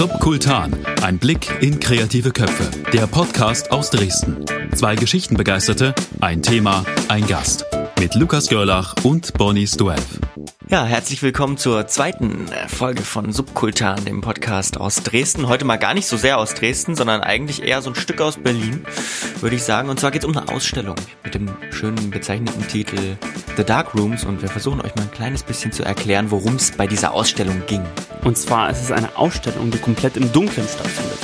Subkultan, ein Blick in kreative Köpfe. Der Podcast aus Dresden. 2 Geschichtenbegeisterte, ein Thema, ein Gast. Mit Lukas Görlach und Bonnie Stoev. Ja, herzlich willkommen zur 2. Folge von Subkultan, dem Podcast aus Dresden. Heute mal gar nicht so sehr aus Dresden, sondern eigentlich eher so ein Stück aus Berlin, würde ich sagen. Und zwar geht es um eine Ausstellung mit dem schönen bezeichneten Titel The Dark Rooms. Und wir versuchen euch mal ein kleines bisschen zu erklären, worum es bei dieser Ausstellung ging. Und zwar ist es eine Ausstellung, die komplett im Dunkeln stattfindet.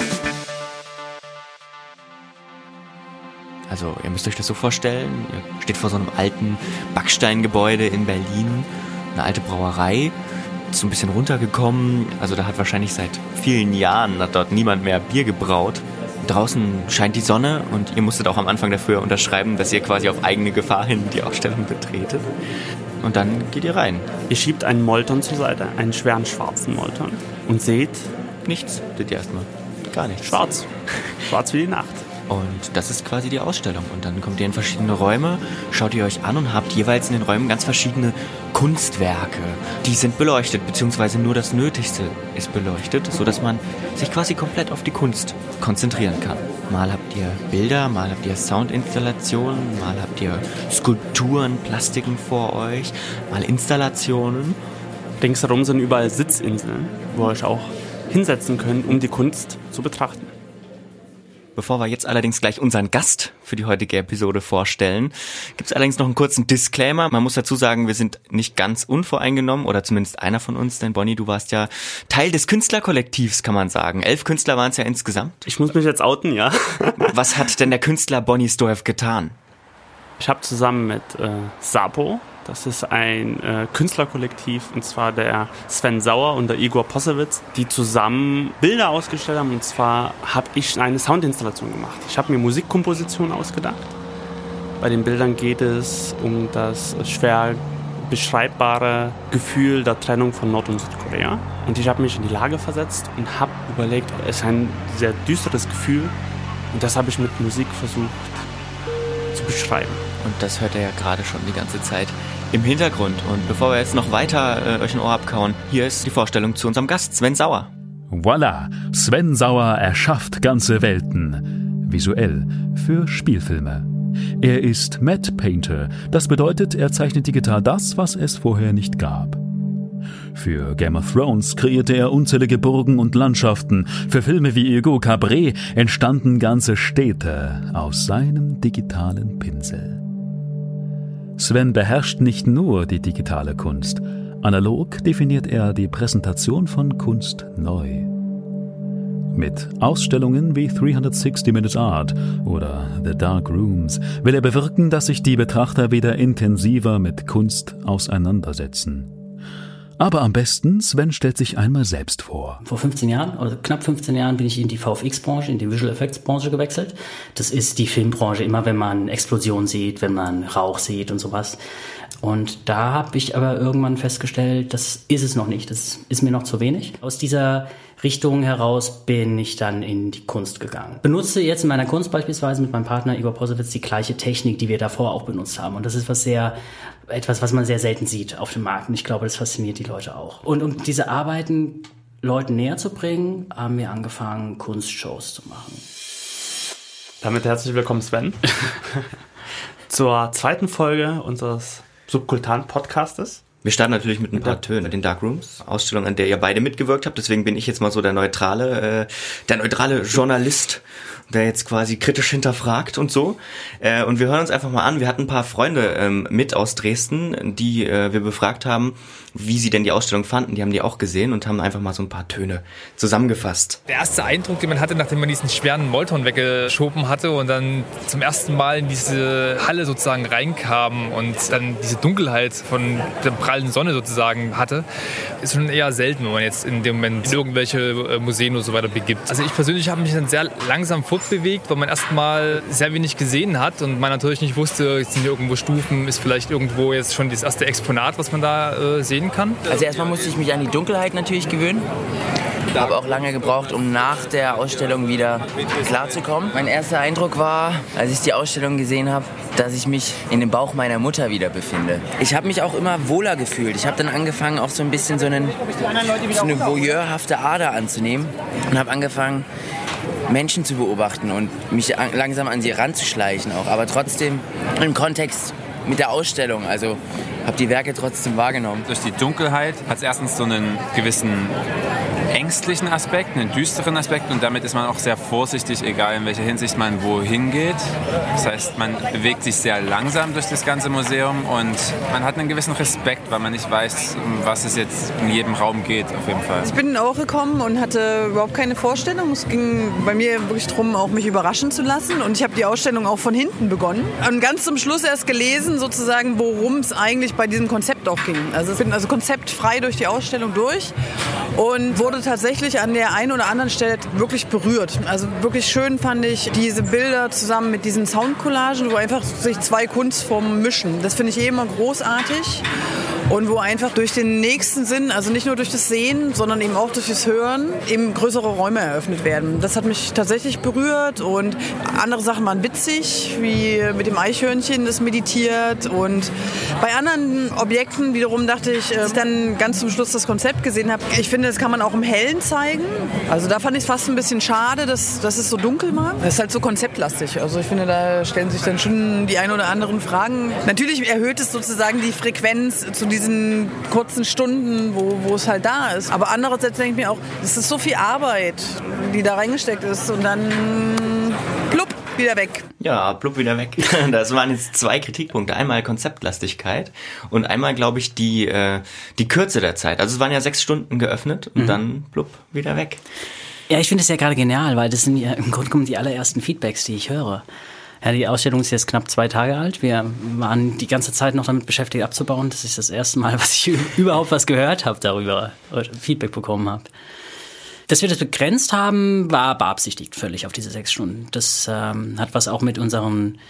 Also ihr müsst euch das so vorstellen, ihr steht vor so einem alten Backsteingebäude in Berlin, eine alte Brauerei, ist so ein bisschen runtergekommen, also da hat wahrscheinlich seit vielen Jahren hat dort niemand mehr Bier gebraut. Draußen scheint die Sonne und ihr musstet auch am Anfang dafür unterschreiben, dass ihr quasi auf eigene Gefahr hin die Ausstellung betretet. Und dann geht ihr rein. Ihr schiebt einen Molton zur Seite, einen schweren schwarzen Molton und seht nichts, seht ihr erstmal. Gar nichts. Schwarz. Schwarz wie die Nacht. Und das ist quasi die Ausstellung. Und dann kommt ihr in verschiedene Räume, schaut ihr euch an und habt jeweils in den Räumen ganz verschiedene Kunstwerke. Die sind beleuchtet, beziehungsweise nur das Nötigste ist beleuchtet, sodass man sich quasi komplett auf die Kunst konzentrieren kann. Mal habt ihr Bilder, mal habt ihr Soundinstallationen, mal habt ihr Skulpturen, Plastiken vor euch, mal Installationen. Ringsherum sind überall Sitzinseln, wo ihr euch auch hinsetzen könnt, um die Kunst zu betrachten. Bevor wir jetzt allerdings gleich unseren Gast für die heutige Episode vorstellen, gibt es allerdings noch einen kurzen Disclaimer. Man muss dazu sagen, wir sind nicht ganz unvoreingenommen, oder zumindest einer von uns, denn Bonnie, du warst ja Teil des Künstlerkollektivs, kann man sagen. 11 Künstler waren es ja insgesamt. Ich muss mich jetzt outen, ja. Was hat denn der Künstler Bonnie Stoev getan? Ich habe zusammen mit Sapo, das ist ein Künstlerkollektiv, und zwar der Sven Sauer und der Igor Posewitz, die zusammen Bilder ausgestellt haben. Und zwar habe ich eine Soundinstallation gemacht. Ich habe mir Musikkompositionen ausgedacht. Bei den Bildern geht es um das schwer beschreibbare Gefühl der Trennung von Nord- und Südkorea. Und ich habe mich in die Lage versetzt und habe überlegt, es ist ein sehr düsteres Gefühl. Und das habe ich mit Musik versucht zu beschreiben. Und das hört ihr ja gerade schon die ganze Zeit im Hintergrund. Und bevor wir jetzt noch weiter euch ein Ohr abkauen, hier ist die Vorstellung zu unserem Gast, Sven Sauer. Voila, Sven Sauer erschafft ganze Welten, visuell, für Spielfilme. Er ist Matte Painter, das bedeutet, er zeichnet digital das, was es vorher nicht gab. Für Game of Thrones kreierte er unzählige Burgen und Landschaften. Für Filme wie Hugo Cabret entstanden ganze Städte aus seinem digitalen Pinsel. Sven beherrscht nicht nur die digitale Kunst. Analog definiert er die Präsentation von Kunst neu. Mit Ausstellungen wie 360 Minutes Art oder The Dark Rooms will er bewirken, dass sich die Betrachter wieder intensiver mit Kunst auseinandersetzen. Aber am besten, Sven stellt sich einmal selbst vor. Vor 15 Jahren, oder knapp 15 Jahren, bin ich in die VFX-Branche, in die Visual Effects-Branche gewechselt. Das ist die Filmbranche, immer wenn man Explosionen sieht, wenn man Rauch sieht und sowas. Und da habe ich aber irgendwann festgestellt, das ist es noch nicht, das ist mir noch zu wenig. Aus dieser Richtung heraus bin ich dann in die Kunst gegangen. Benutze jetzt in meiner Kunst beispielsweise mit meinem Partner Igor Posewitz die gleiche Technik, die wir davor auch benutzt haben. Und das ist etwas, was man sehr selten sieht auf dem Markt. Und ich glaube, das fasziniert die Leute auch. Und um diese Arbeiten Leuten näher zu bringen, haben wir angefangen, Kunstshows zu machen. Damit herzlich willkommen, Sven, zur 2. Folge unseres Subkultan-Podcastes. Wir starten natürlich mit ein paar Tönen mit den Dark Rooms, Ausstellung, an der ihr beide mitgewirkt habt. Deswegen bin ich jetzt mal so der neutrale Journalist, der jetzt quasi kritisch hinterfragt und so. Und wir hören uns einfach mal an. Wir hatten ein paar Freunde mit aus Dresden, die wir befragt haben, wie sie denn die Ausstellung fanden. Die haben die auch gesehen und haben einfach mal so ein paar Töne zusammengefasst. Der erste Eindruck, den man hatte, nachdem man diesen schweren Molton weggeschoben hatte und dann zum ersten Mal in diese Halle sozusagen reinkam und dann diese Dunkelheit von der prallen Sonne sozusagen hatte, ist schon eher selten, wenn man jetzt in dem Moment in irgendwelche Museen oder so weiter begibt. Also ich persönlich habe mich dann sehr langsam fortbewegt, weil man erstmal sehr wenig gesehen hat und man natürlich nicht wusste, sind hier irgendwo Stufen, ist vielleicht irgendwo jetzt schon das erste Exponat, was man da sehen kann. Also erstmal musste ich mich an die Dunkelheit natürlich gewöhnen. Ich habe auch lange gebraucht, um nach der Ausstellung wieder klarzukommen. Mein erster Eindruck war, als ich die Ausstellung gesehen habe, dass ich mich in dem Bauch meiner Mutter wieder befinde. Ich habe mich auch immer wohler gefühlt. Ich habe dann angefangen, auch so ein bisschen so eine voyeurhafte Ader anzunehmen und habe angefangen, Menschen zu beobachten und mich langsam an sie ranzuschleichen auch, aber trotzdem im Kontext mit der Ausstellung, also habe die Werke trotzdem wahrgenommen. Durch die Dunkelheit hat es erstens so einen gewissen ängstlichen Aspekt, einen düsteren Aspekt und damit ist man auch sehr vorsichtig, egal in welcher Hinsicht man wohin geht. Das heißt, man bewegt sich sehr langsam durch das ganze Museum und man hat einen gewissen Respekt, weil man nicht weiß, um was es jetzt in jedem Raum geht, auf jeden Fall. Ich bin auch gekommen und hatte überhaupt keine Vorstellung. Es ging bei mir wirklich darum, auch mich überraschen zu lassen und ich habe die Ausstellung auch von hinten begonnen und ganz zum Schluss erst gelesen, sozusagen, worum es eigentlich bei diesem Konzept auch ging. Also ich bin also konzeptfrei durch die Ausstellung durch und wurde tatsächlich an der einen oder anderen Stelle wirklich berührt. Also wirklich schön fand ich diese Bilder zusammen mit diesen Soundcollagen, wo einfach sich zwei Kunstformen mischen. Das finde ich immer großartig. Und wo einfach durch den nächsten Sinn, also nicht nur durch das Sehen, sondern eben auch durch das Hören, eben größere Räume eröffnet werden. Das hat mich tatsächlich berührt und andere Sachen waren witzig, wie mit dem Eichhörnchen, das meditiert. Und bei anderen Objekten wiederum dachte ich, als ich dann ganz zum Schluss das Konzept gesehen habe, ich finde, das kann man auch im Hellen zeigen. Also da fand ich es fast ein bisschen schade, dass es so dunkel war. Das ist halt so konzeptlastig. Also ich finde, da stellen sich dann schon die ein oder anderen Fragen. Natürlich erhöht es sozusagen die Frequenz zu diesen kurzen Stunden, wo es halt da ist. Aber andererseits denke ich mir auch, es ist so viel Arbeit, die da reingesteckt ist und dann plupp, wieder weg. Ja, plupp, wieder weg. Das waren jetzt 2 Kritikpunkte. Einmal Konzeptlastigkeit und einmal, glaube ich, die Kürze der Zeit. Also es waren ja 6 Stunden geöffnet und dann plupp, wieder weg. Ja, ich finde es ja gerade genial, weil das sind ja im Grunde genommen die allerersten Feedbacks, die ich höre. Ja, die Ausstellung ist jetzt knapp 2 Tage alt. Wir waren die ganze Zeit noch damit beschäftigt abzubauen. Das ist das erste Mal, was ich überhaupt was gehört habe darüber, Feedback bekommen habe. Dass wir das begrenzt haben, war beabsichtigt völlig auf diese 6 Stunden. Das hat was auch mit unseren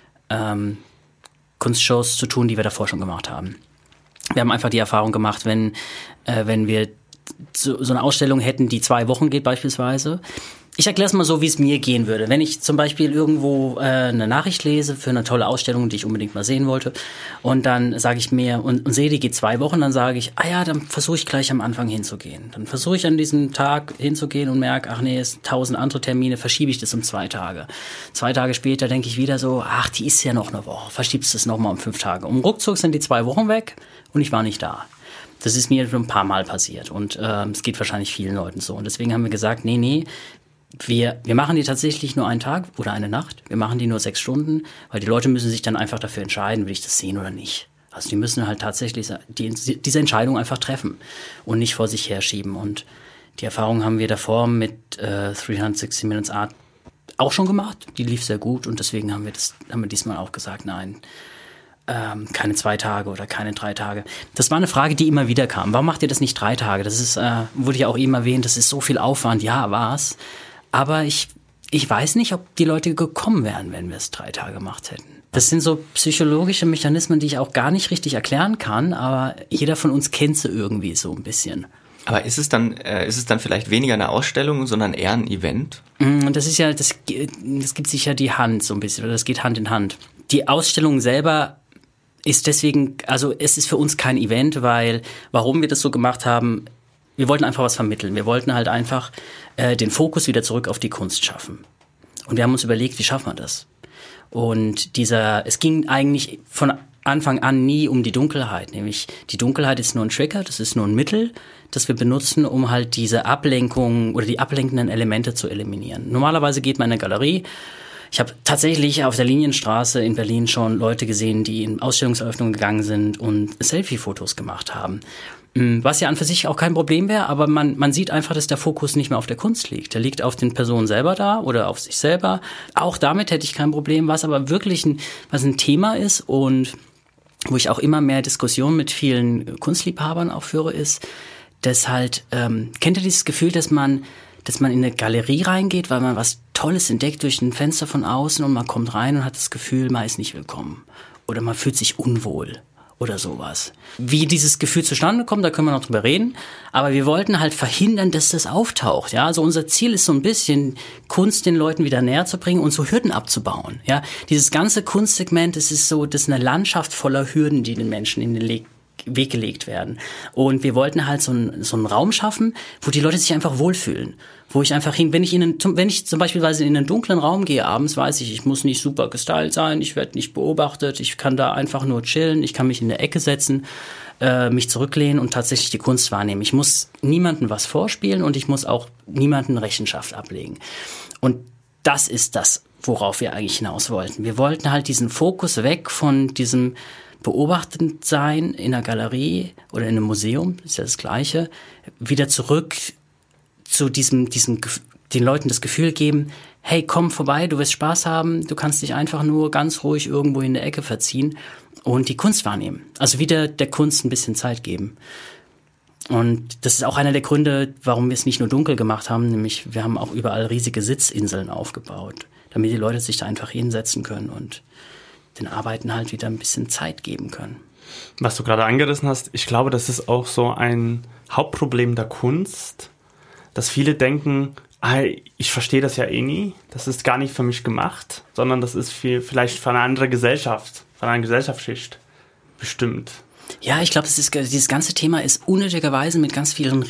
Kunstshows zu tun, die wir davor schon gemacht haben. Wir haben einfach die Erfahrung gemacht, wenn wir so eine Ausstellung hätten, die 2 Wochen geht beispielsweise. Ich erkläre es mal so, wie es mir gehen würde. Wenn ich zum Beispiel irgendwo eine Nachricht lese für eine tolle Ausstellung, die ich unbedingt mal sehen wollte, und dann sage ich mir, und sehe, die geht 2 Wochen, dann sage ich, dann versuche ich gleich am Anfang hinzugehen. Dann versuche ich an diesem Tag hinzugehen und merke, ach nee, es 1000 andere Termine, verschiebe ich das um 2 Tage. 2 Tage später denke ich wieder so, ach, die ist ja noch eine Woche, verschiebst es nochmal um 5 Tage. Und ruckzuck sind die 2 Wochen weg und ich war nicht da. Das ist mir schon ein paar Mal passiert und es geht wahrscheinlich vielen Leuten so. Und deswegen haben wir gesagt, nee, wir machen die tatsächlich nur einen Tag oder eine Nacht. Wir machen die nur 6 Stunden, weil die Leute müssen sich dann einfach dafür entscheiden, will ich das sehen oder nicht. Also die müssen halt tatsächlich diese Entscheidung einfach treffen und nicht vor sich herschieben. Und die Erfahrung haben wir davor mit 360 Minutes Art auch schon gemacht. Die lief sehr gut und deswegen haben wir diesmal auch gesagt, nein, keine 2 Tage oder keine 3 Tage. Das war eine Frage, die immer wieder kam. Warum macht ihr das nicht 3 Tage? Das ist, wurde ja auch eben erwähnt, das ist so viel Aufwand. Ja, war's. Aber ich weiß nicht, ob die Leute gekommen wären, wenn wir es 3 Tage gemacht hätten. Das sind so psychologische Mechanismen, die ich auch gar nicht richtig erklären kann, aber jeder von uns kennt sie irgendwie so ein bisschen. Aber ist es dann vielleicht weniger eine Ausstellung, sondern eher ein Event? Das ist ja, das gibt sich ja die Hand so ein bisschen, oder das geht Hand in Hand. Die Ausstellung selber ist deswegen, also es ist für uns kein Event, weil, warum wir das so gemacht haben, wir wollten einfach was vermitteln. Wir wollten halt einfach den Fokus wieder zurück auf die Kunst schaffen. Und wir haben uns überlegt, wie schaffen wir das? Und es ging eigentlich von Anfang an nie um die Dunkelheit. Nämlich die Dunkelheit ist nur ein Trigger, das ist nur ein Mittel, das wir benutzen, um halt diese Ablenkung oder die ablenkenden Elemente zu eliminieren. Normalerweise geht man in eine Galerie. Ich habe tatsächlich auf der Linienstraße in Berlin schon Leute gesehen, die in Ausstellungseröffnungen gegangen sind und Selfie-Fotos gemacht haben. Was ja an für sich auch kein Problem wäre, aber man sieht einfach, dass der Fokus nicht mehr auf der Kunst liegt. Der liegt auf den Personen selber da oder auf sich selber. Auch damit hätte ich kein Problem. Was aber wirklich ein Thema ist und wo ich auch immer mehr Diskussionen mit vielen Kunstliebhabern auch führe, ist, dass halt, kennt ihr dieses Gefühl, dass man in eine Galerie reingeht, weil man was Tolles entdeckt durch ein Fenster von außen und man kommt rein und hat das Gefühl, man ist nicht willkommen. Oder man fühlt sich unwohl. oder sowas. Wie dieses Gefühl zustande kommt, da können wir noch drüber reden. Aber wir wollten halt verhindern, dass das auftaucht. Ja, also unser Ziel ist so ein bisschen, Kunst den Leuten wieder näher zu bringen und so Hürden abzubauen. Ja, dieses ganze Kunstsegment, das ist eine Landschaft voller Hürden, die den Menschen in den Weg gelegt werden. Und wir wollten halt so einen Raum schaffen, wo die Leute sich einfach wohlfühlen. Wo ich einfach wenn ich zum Beispiel in einen dunklen Raum gehe abends, weiß ich muss nicht super gestylt sein, ich werde nicht beobachtet, ich kann da einfach nur chillen, ich kann mich in der Ecke setzen, mich zurücklehnen und tatsächlich die Kunst wahrnehmen. Ich muss niemandem was vorspielen und ich muss auch niemanden Rechenschaft ablegen. Und das ist das, worauf wir eigentlich hinaus wollten. Wir wollten halt diesen Fokus weg von diesem beobachtend sein in einer Galerie oder in einem Museum, ist ja das Gleiche, wieder zurück zu den Leuten das Gefühl geben, hey, komm vorbei, du wirst Spaß haben, du kannst dich einfach nur ganz ruhig irgendwo in der Ecke verziehen und die Kunst wahrnehmen. Also wieder der Kunst ein bisschen Zeit geben. Und das ist auch einer der Gründe, warum wir es nicht nur dunkel gemacht haben, nämlich wir haben auch überall riesige Sitzinseln aufgebaut, damit die Leute sich da einfach hinsetzen können und den Arbeiten halt wieder ein bisschen Zeit geben können. Was du gerade angerissen hast, ich glaube, das ist auch so ein Hauptproblem der Kunst, dass viele denken, ich verstehe das ja eh nie, das ist gar nicht für mich gemacht, sondern das ist vielleicht für eine andere Gesellschaft, für eine Gesellschaftsschicht bestimmt. Ja, ich glaube, dieses ganze Thema ist unnötigerweise mit ganz vielen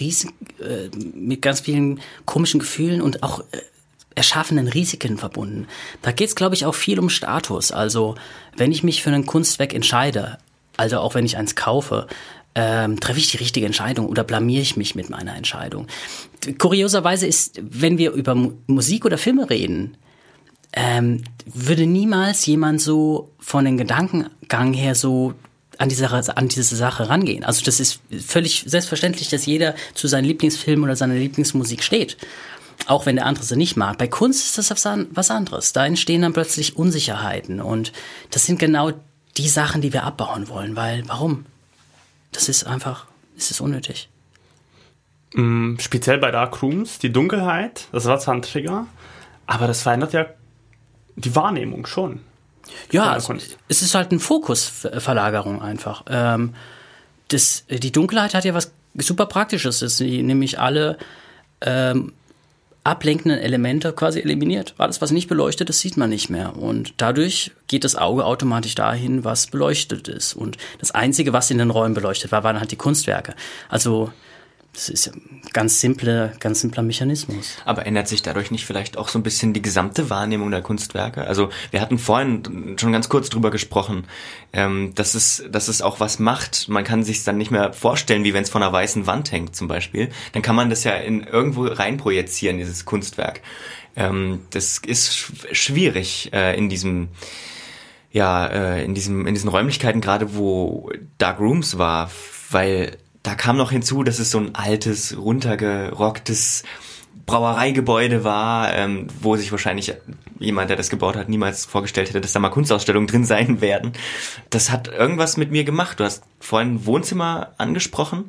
komischen Gefühlen und auch erschaffenen Risiken verbunden. Da geht's, glaube ich, auch viel um Status. Also, wenn ich mich für ein Kunstwerk entscheide, also auch wenn ich eins kaufe, treffe ich die richtige Entscheidung oder blamiere ich mich mit meiner Entscheidung? Kurioserweise ist, wenn wir über Musik oder Filme reden, würde niemals jemand so von den Gedankengang her so an diese Sache rangehen. Also das ist völlig selbstverständlich, dass jeder zu seinem Lieblingsfilm oder seiner Lieblingsmusik steht. Auch wenn der andere sie nicht mag. Bei Kunst ist das was anderes. Da entstehen dann plötzlich Unsicherheiten. Und das sind genau die Sachen, die wir abbauen wollen. Weil, warum? Das ist unnötig. Speziell bei Darkrooms, die Dunkelheit, das war zwar ein Trigger, aber das verändert ja die Wahrnehmung schon. Ja, es ist halt eine Fokusverlagerung einfach. Die Dunkelheit hat ja was super Praktisches, dass sie nämlich alle ablenkenden Elemente quasi eliminiert. Alles, was nicht beleuchtet ist, sieht man nicht mehr. Und dadurch geht das Auge automatisch dahin, was beleuchtet ist. Und das Einzige, was in den Räumen beleuchtet war, waren halt die Kunstwerke. Also das ist ein ganz simpler Mechanismus. Aber ändert sich dadurch nicht vielleicht auch so ein bisschen die gesamte Wahrnehmung der Kunstwerke? Also wir hatten vorhin schon ganz kurz drüber gesprochen, dass es auch was macht. Man kann sich dann nicht mehr vorstellen, wie wenn es vor einer weißen Wand hängt zum Beispiel. Dann kann man das ja irgendwo reinprojizieren, dieses Kunstwerk. Das ist schwierig in diesen Räumlichkeiten, gerade wo Dark Rooms war, weil da kam noch hinzu, dass es so ein altes, runtergerocktes Brauereigebäude war, wo sich wahrscheinlich jemand, der das gebaut hat, niemals vorgestellt hätte, dass da mal Kunstausstellungen drin sein werden. Das hat irgendwas mit mir gemacht. Du hast vorhin Wohnzimmer angesprochen.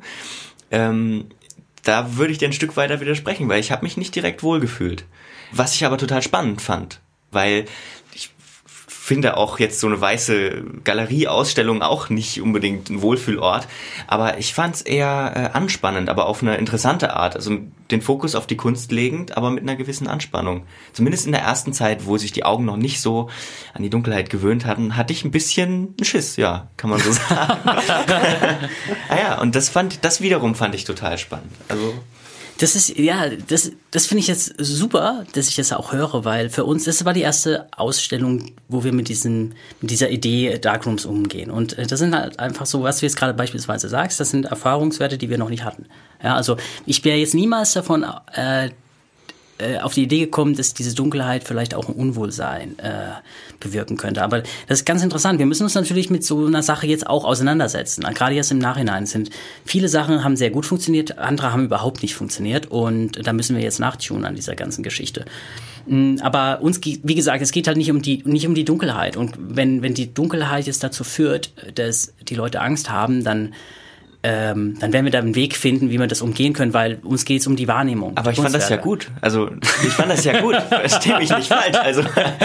Da würde ich dir ein Stück weiter widersprechen, weil ich habe mich nicht direkt wohlgefühlt. Was ich aber total spannend fand, weil ich finde auch jetzt so eine weiße Galerieausstellung auch nicht unbedingt ein Wohlfühlort, aber ich fand es eher anspannend, aber auf eine interessante Art, also den Fokus auf die Kunst legend, aber mit einer gewissen Anspannung. Zumindest in der ersten Zeit, wo sich die Augen noch nicht so an die Dunkelheit gewöhnt hatten, hatte ich ein bisschen einen Schiss, ja, kann man so sagen. Und das wiederum fand ich total spannend. Also das finde ich jetzt super, dass ich das auch höre, weil für uns, das war die erste Ausstellung, wo wir mit dieser Idee Darkrooms umgehen. Und das sind halt einfach so, was du jetzt gerade beispielsweise sagst, das sind Erfahrungswerte, die wir noch nicht hatten. Ja, also ich wäre jetzt niemals davon auf die Idee gekommen, dass diese Dunkelheit vielleicht auch ein Unwohlsein bewirken könnte. Aber das ist ganz interessant. Wir müssen uns natürlich mit so einer Sache jetzt auch auseinandersetzen. Gerade jetzt im Nachhinein viele Sachen haben sehr gut funktioniert, andere haben überhaupt nicht funktioniert und da müssen wir jetzt nachtunen an dieser ganzen Geschichte. Aber uns, wie gesagt, es geht halt nicht um die Dunkelheit. Und wenn die Dunkelheit jetzt dazu führt, dass die Leute Angst haben, dann dann werden wir da einen Weg finden, wie wir das umgehen können, weil uns geht es um die Wahrnehmung. Aber ich fand das ja gut. Also ich fand das ja gut. Versteh mich nicht falsch. Also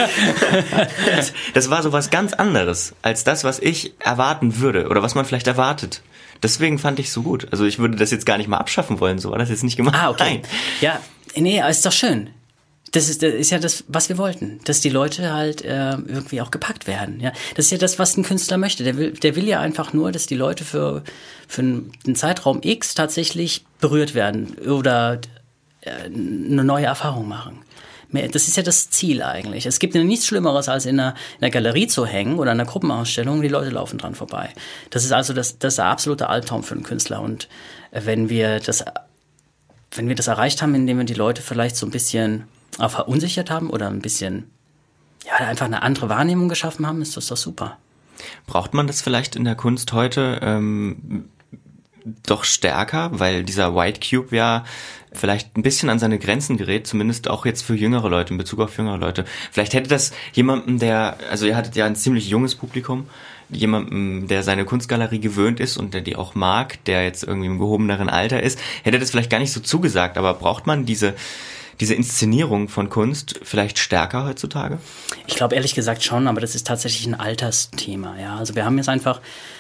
das war so was ganz anderes als das, was ich erwarten würde oder was man vielleicht erwartet. Deswegen fand ich es so gut. Also ich würde das jetzt gar nicht mal abschaffen wollen. So war das jetzt nicht gemacht. Ah, okay. Nein. Ja, nee, ist doch schön. Das ist ja das, was wir wollten, dass die Leute halt irgendwie auch gepackt werden. Ja, das ist ja das, was ein Künstler möchte. Der will ja einfach nur, dass die Leute für einen Zeitraum X tatsächlich berührt werden oder eine neue Erfahrung machen. Das ist ja das Ziel eigentlich. Es gibt ja nichts Schlimmeres, als in einer Galerie zu hängen oder in einer Gruppenausstellung. Die Leute laufen dran vorbei. Das ist also das der absolute Albtraum für einen Künstler. Und wenn wir das erreicht haben, indem wir die Leute vielleicht so ein bisschen auch verunsichert haben oder ein bisschen, ja, einfach eine andere Wahrnehmung geschaffen haben, ist das doch super. Braucht man das vielleicht in der Kunst heute doch stärker, weil dieser White Cube ja vielleicht ein bisschen an seine Grenzen gerät, zumindest auch jetzt für jüngere Leute, in Bezug auf jüngere Leute. Vielleicht hätte das jemandem, also ihr hattet ja ein ziemlich junges Publikum, jemandem, der seine Kunstgalerie gewöhnt ist und der die auch mag, der jetzt irgendwie im gehobeneren Alter ist, hätte das vielleicht gar nicht so zugesagt, aber braucht man diese Inszenierung von Kunst vielleicht stärker heutzutage? Ich glaube ehrlich gesagt schon, aber das ist tatsächlich ein Altersthema. Ja, also wir haben jetzt einfach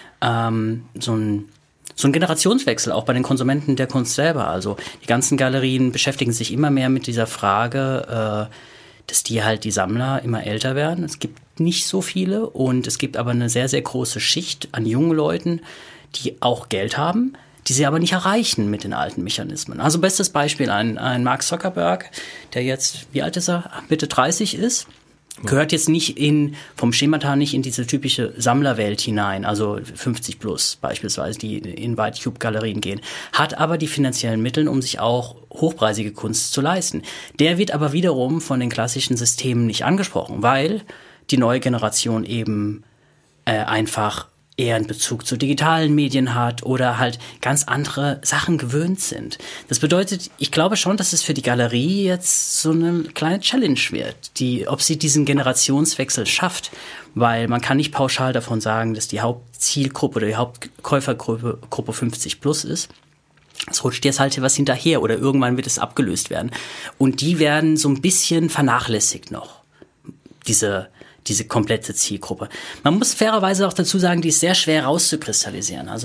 so ein Generationswechsel auch bei den Konsumenten der Kunst selber. Also die ganzen Galerien beschäftigen sich immer mehr mit dieser Frage, dass die Sammler immer älter werden. Es gibt nicht so viele und es gibt aber eine sehr, sehr große Schicht an jungen Leuten, die auch Geld haben, die sie aber nicht erreichen mit den alten Mechanismen. Also bestes Beispiel, ein Mark Zuckerberg, der jetzt, wie alt ist er? Mitte 30 ist, gehört jetzt nicht vom Schemata nicht in diese typische Sammlerwelt hinein, also 50 plus beispielsweise, die in White Cube Galerien gehen, hat aber die finanziellen Mittel, um sich auch hochpreisige Kunst zu leisten. Der wird aber wiederum von den klassischen Systemen nicht angesprochen, weil die neue Generation eben einfach eher einen Bezug zu digitalen Medien hat oder halt ganz andere Sachen gewöhnt sind. Das bedeutet, ich glaube schon, dass es für die Galerie jetzt so eine kleine Challenge wird, ob sie diesen Generationswechsel schafft, weil man kann nicht pauschal davon sagen, dass die Hauptzielgruppe oder die Hauptkäufergruppe 50 plus ist. Es rutscht jetzt halt was hinterher oder irgendwann wird es abgelöst werden. Und die werden so ein bisschen vernachlässigt noch, diese komplette Zielgruppe. Man muss fairerweise auch dazu sagen, die ist sehr schwer rauszukristallisieren. Also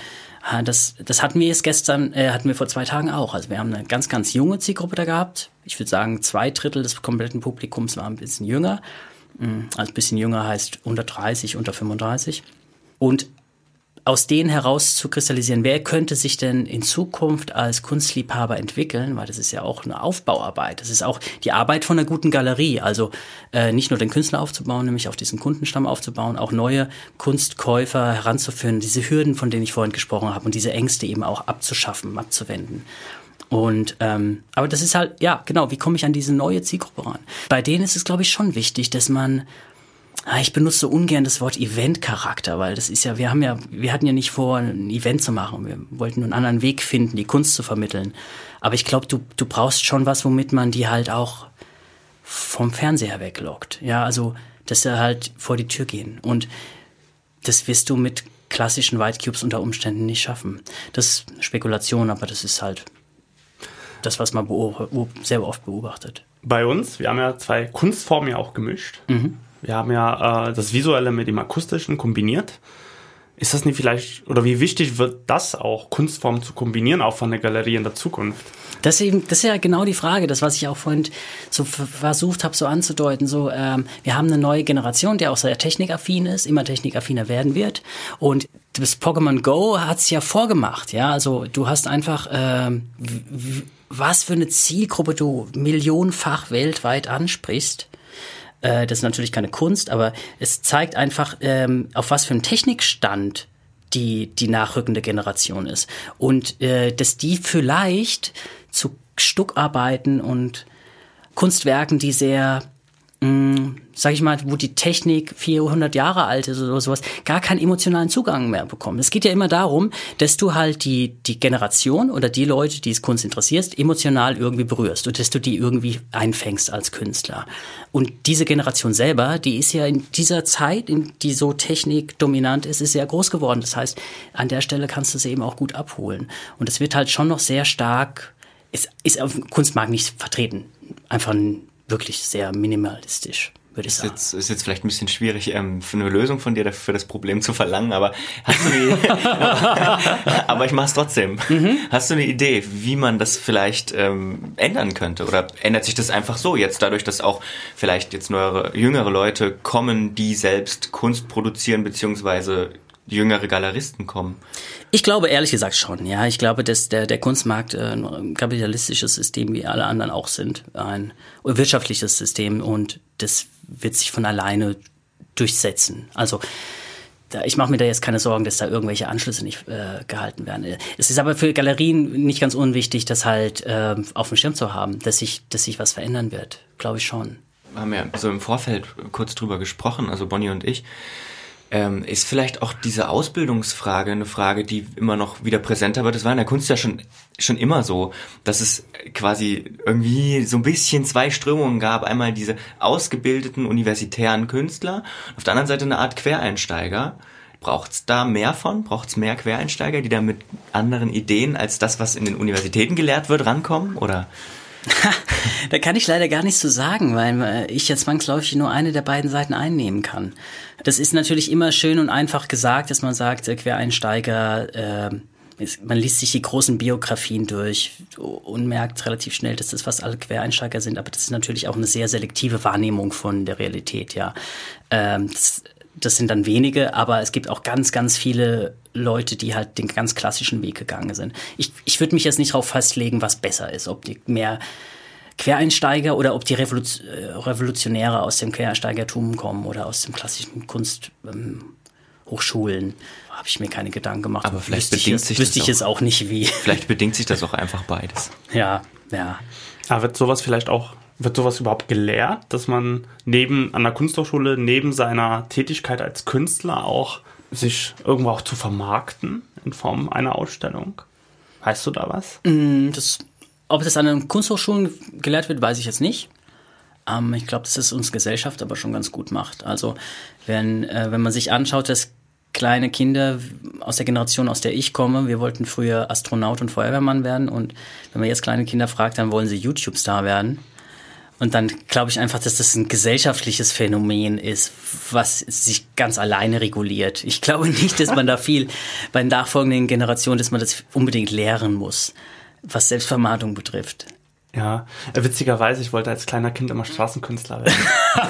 das hatten wir hatten wir vor 2 Tagen auch. Also wir haben eine ganz, ganz junge Zielgruppe da gehabt. Ich würde sagen, 2/3 des kompletten Publikums war ein bisschen jünger. Also ein bisschen jünger heißt unter 30, unter 35. Und aus denen heraus zu kristallisieren, wer könnte sich denn in Zukunft als Kunstliebhaber entwickeln, weil das ist ja auch eine Aufbauarbeit. Das ist auch die Arbeit von einer guten Galerie, also nicht nur den Künstler aufzubauen, nämlich auch diesen Kundenstamm aufzubauen, auch neue Kunstkäufer heranzuführen, diese Hürden, von denen ich vorhin gesprochen habe und diese Ängste eben auch abzuschaffen, abzuwenden. Und aber das ist halt, ja genau, wie komme ich an diese neue Zielgruppe ran? Bei denen ist es, glaube ich, schon wichtig, dass man ich benutze so ungern das Wort Event-Charakter, weil das ist ja, wir hatten ja nicht vor, ein Event zu machen. Wir wollten nur einen anderen Weg finden, die Kunst zu vermitteln. Aber ich glaube, du brauchst schon was, womit man die halt auch vom Fernseher weglockt. Ja, also, dass sie halt vor die Tür gehen. Und das wirst du mit klassischen White Cubes unter Umständen nicht schaffen. Das ist Spekulation, aber das ist halt das, was man sehr oft beobachtet. Bei uns, wir haben ja 2 Kunstformen ja auch gemischt. Mhm. Wir haben ja das Visuelle mit dem Akustischen kombiniert. Ist das nicht vielleicht, oder wie wichtig wird das auch, Kunstformen zu kombinieren, auch von der Galerie in der Zukunft? Das ist ja genau die Frage, das, was ich auch vorhin so versucht habe, so anzudeuten. So, wir haben eine neue Generation, die auch sehr technikaffin ist, immer technikaffiner werden wird. Und das Pokémon Go hat es ja vorgemacht. Ja, also du hast einfach, was für eine Zielgruppe du millionenfach weltweit ansprichst. Das ist natürlich keine Kunst, aber es zeigt einfach, auf was für einem Technikstand die nachrückende Generation ist. Und dass die vielleicht zu Stuckarbeiten und Kunstwerken, die sehr sag ich mal, wo die Technik 400 Jahre alt ist oder sowas, gar keinen emotionalen Zugang mehr bekommen. Es geht ja immer darum, dass du halt die Generation oder die Leute, die es Kunst interessierst, emotional irgendwie berührst und dass du die irgendwie einfängst als Künstler. Und diese Generation selber, die ist ja in dieser Zeit, in die so technikdominant ist sehr groß geworden. Das heißt, an der Stelle kannst du sie eben auch gut abholen. Und es wird halt schon noch sehr stark, ist auf dem Kunstmarkt nicht vertreten. Einfach wirklich sehr minimalistisch, würde ich sagen. Ist jetzt vielleicht ein bisschen schwierig, für eine Lösung von dir für das Problem zu verlangen, aber aber ich mach's trotzdem. Hast du eine Idee, wie man das vielleicht ändern könnte? Oder ändert sich das einfach so jetzt dadurch, dass auch vielleicht jetzt jüngere Leute kommen, die selbst Kunst produzieren, beziehungsweise jüngere Galeristen kommen? Ich glaube ehrlich gesagt schon, ja. Ich glaube, dass der Kunstmarkt ein kapitalistisches System wie alle anderen auch sind. Ein wirtschaftliches System und das wird sich von alleine durchsetzen. Also ich mache mir da jetzt keine Sorgen, dass da irgendwelche Anschlüsse nicht gehalten werden. Es ist aber für Galerien nicht ganz unwichtig, das halt auf dem Schirm zu haben, dass sich was verändern wird. Glaube ich schon. Wir haben ja so im Vorfeld kurz drüber gesprochen, also Bonnie und ich. Ist vielleicht auch diese Ausbildungsfrage eine Frage, die immer noch wieder präsenter wird. Das war in der Kunst ja schon immer so, dass es quasi irgendwie so ein bisschen zwei Strömungen gab. Einmal diese ausgebildeten universitären Künstler, auf der anderen Seite eine Art Quereinsteiger. Braucht's da mehr von? Braucht's mehr Quereinsteiger, die da mit anderen Ideen als das, was in den Universitäten gelehrt wird, rankommen? Oder? Da kann ich leider gar nichts zu sagen, weil ich ja zwangsläufig nur eine der beiden Seiten einnehmen kann. Das ist natürlich immer schön und einfach gesagt, dass man sagt, Quereinsteiger, man liest sich die großen Biografien durch und merkt relativ schnell, dass das fast alle Quereinsteiger sind, aber das ist natürlich auch eine sehr selektive Wahrnehmung von der Realität, ja. Das sind dann wenige, aber es gibt auch ganz, ganz viele Leute, die halt den ganz klassischen Weg gegangen sind. Ich würde mich jetzt nicht darauf festlegen, was besser ist, ob die mehr Quereinsteiger oder ob die Revolutionäre aus dem Quereinsteigertum kommen oder aus dem klassischen Kunsthochschulen. Habe ich mir keine Gedanken gemacht. Aber vielleicht wüsste ich es auch nicht, wie. Vielleicht bedingt sich das auch einfach beides. Ja. Aber wird sowas überhaupt gelehrt, dass man an der Kunsthochschule neben seiner Tätigkeit als Künstler auch sich irgendwo auch zu vermarkten in Form einer Ausstellung? Weißt du da was? Ob das an den Kunsthochschulen gelehrt wird, weiß ich jetzt nicht. Ich glaube, dass es uns Gesellschaft aber schon ganz gut macht. Also wenn man sich anschaut, dass kleine Kinder aus der Generation, aus der ich komme, wir wollten früher Astronaut und Feuerwehrmann werden und wenn man jetzt kleine Kinder fragt, dann wollen sie YouTube-Star werden. Und dann glaube ich einfach, dass das ein gesellschaftliches Phänomen ist, was sich ganz alleine reguliert. Ich glaube nicht, dass man da viel bei den nachfolgenden Generationen, dass man das unbedingt lehren muss, was Selbstvermarktung betrifft. Ja, witzigerweise, ich wollte als kleiner Kind immer Straßenkünstler werden.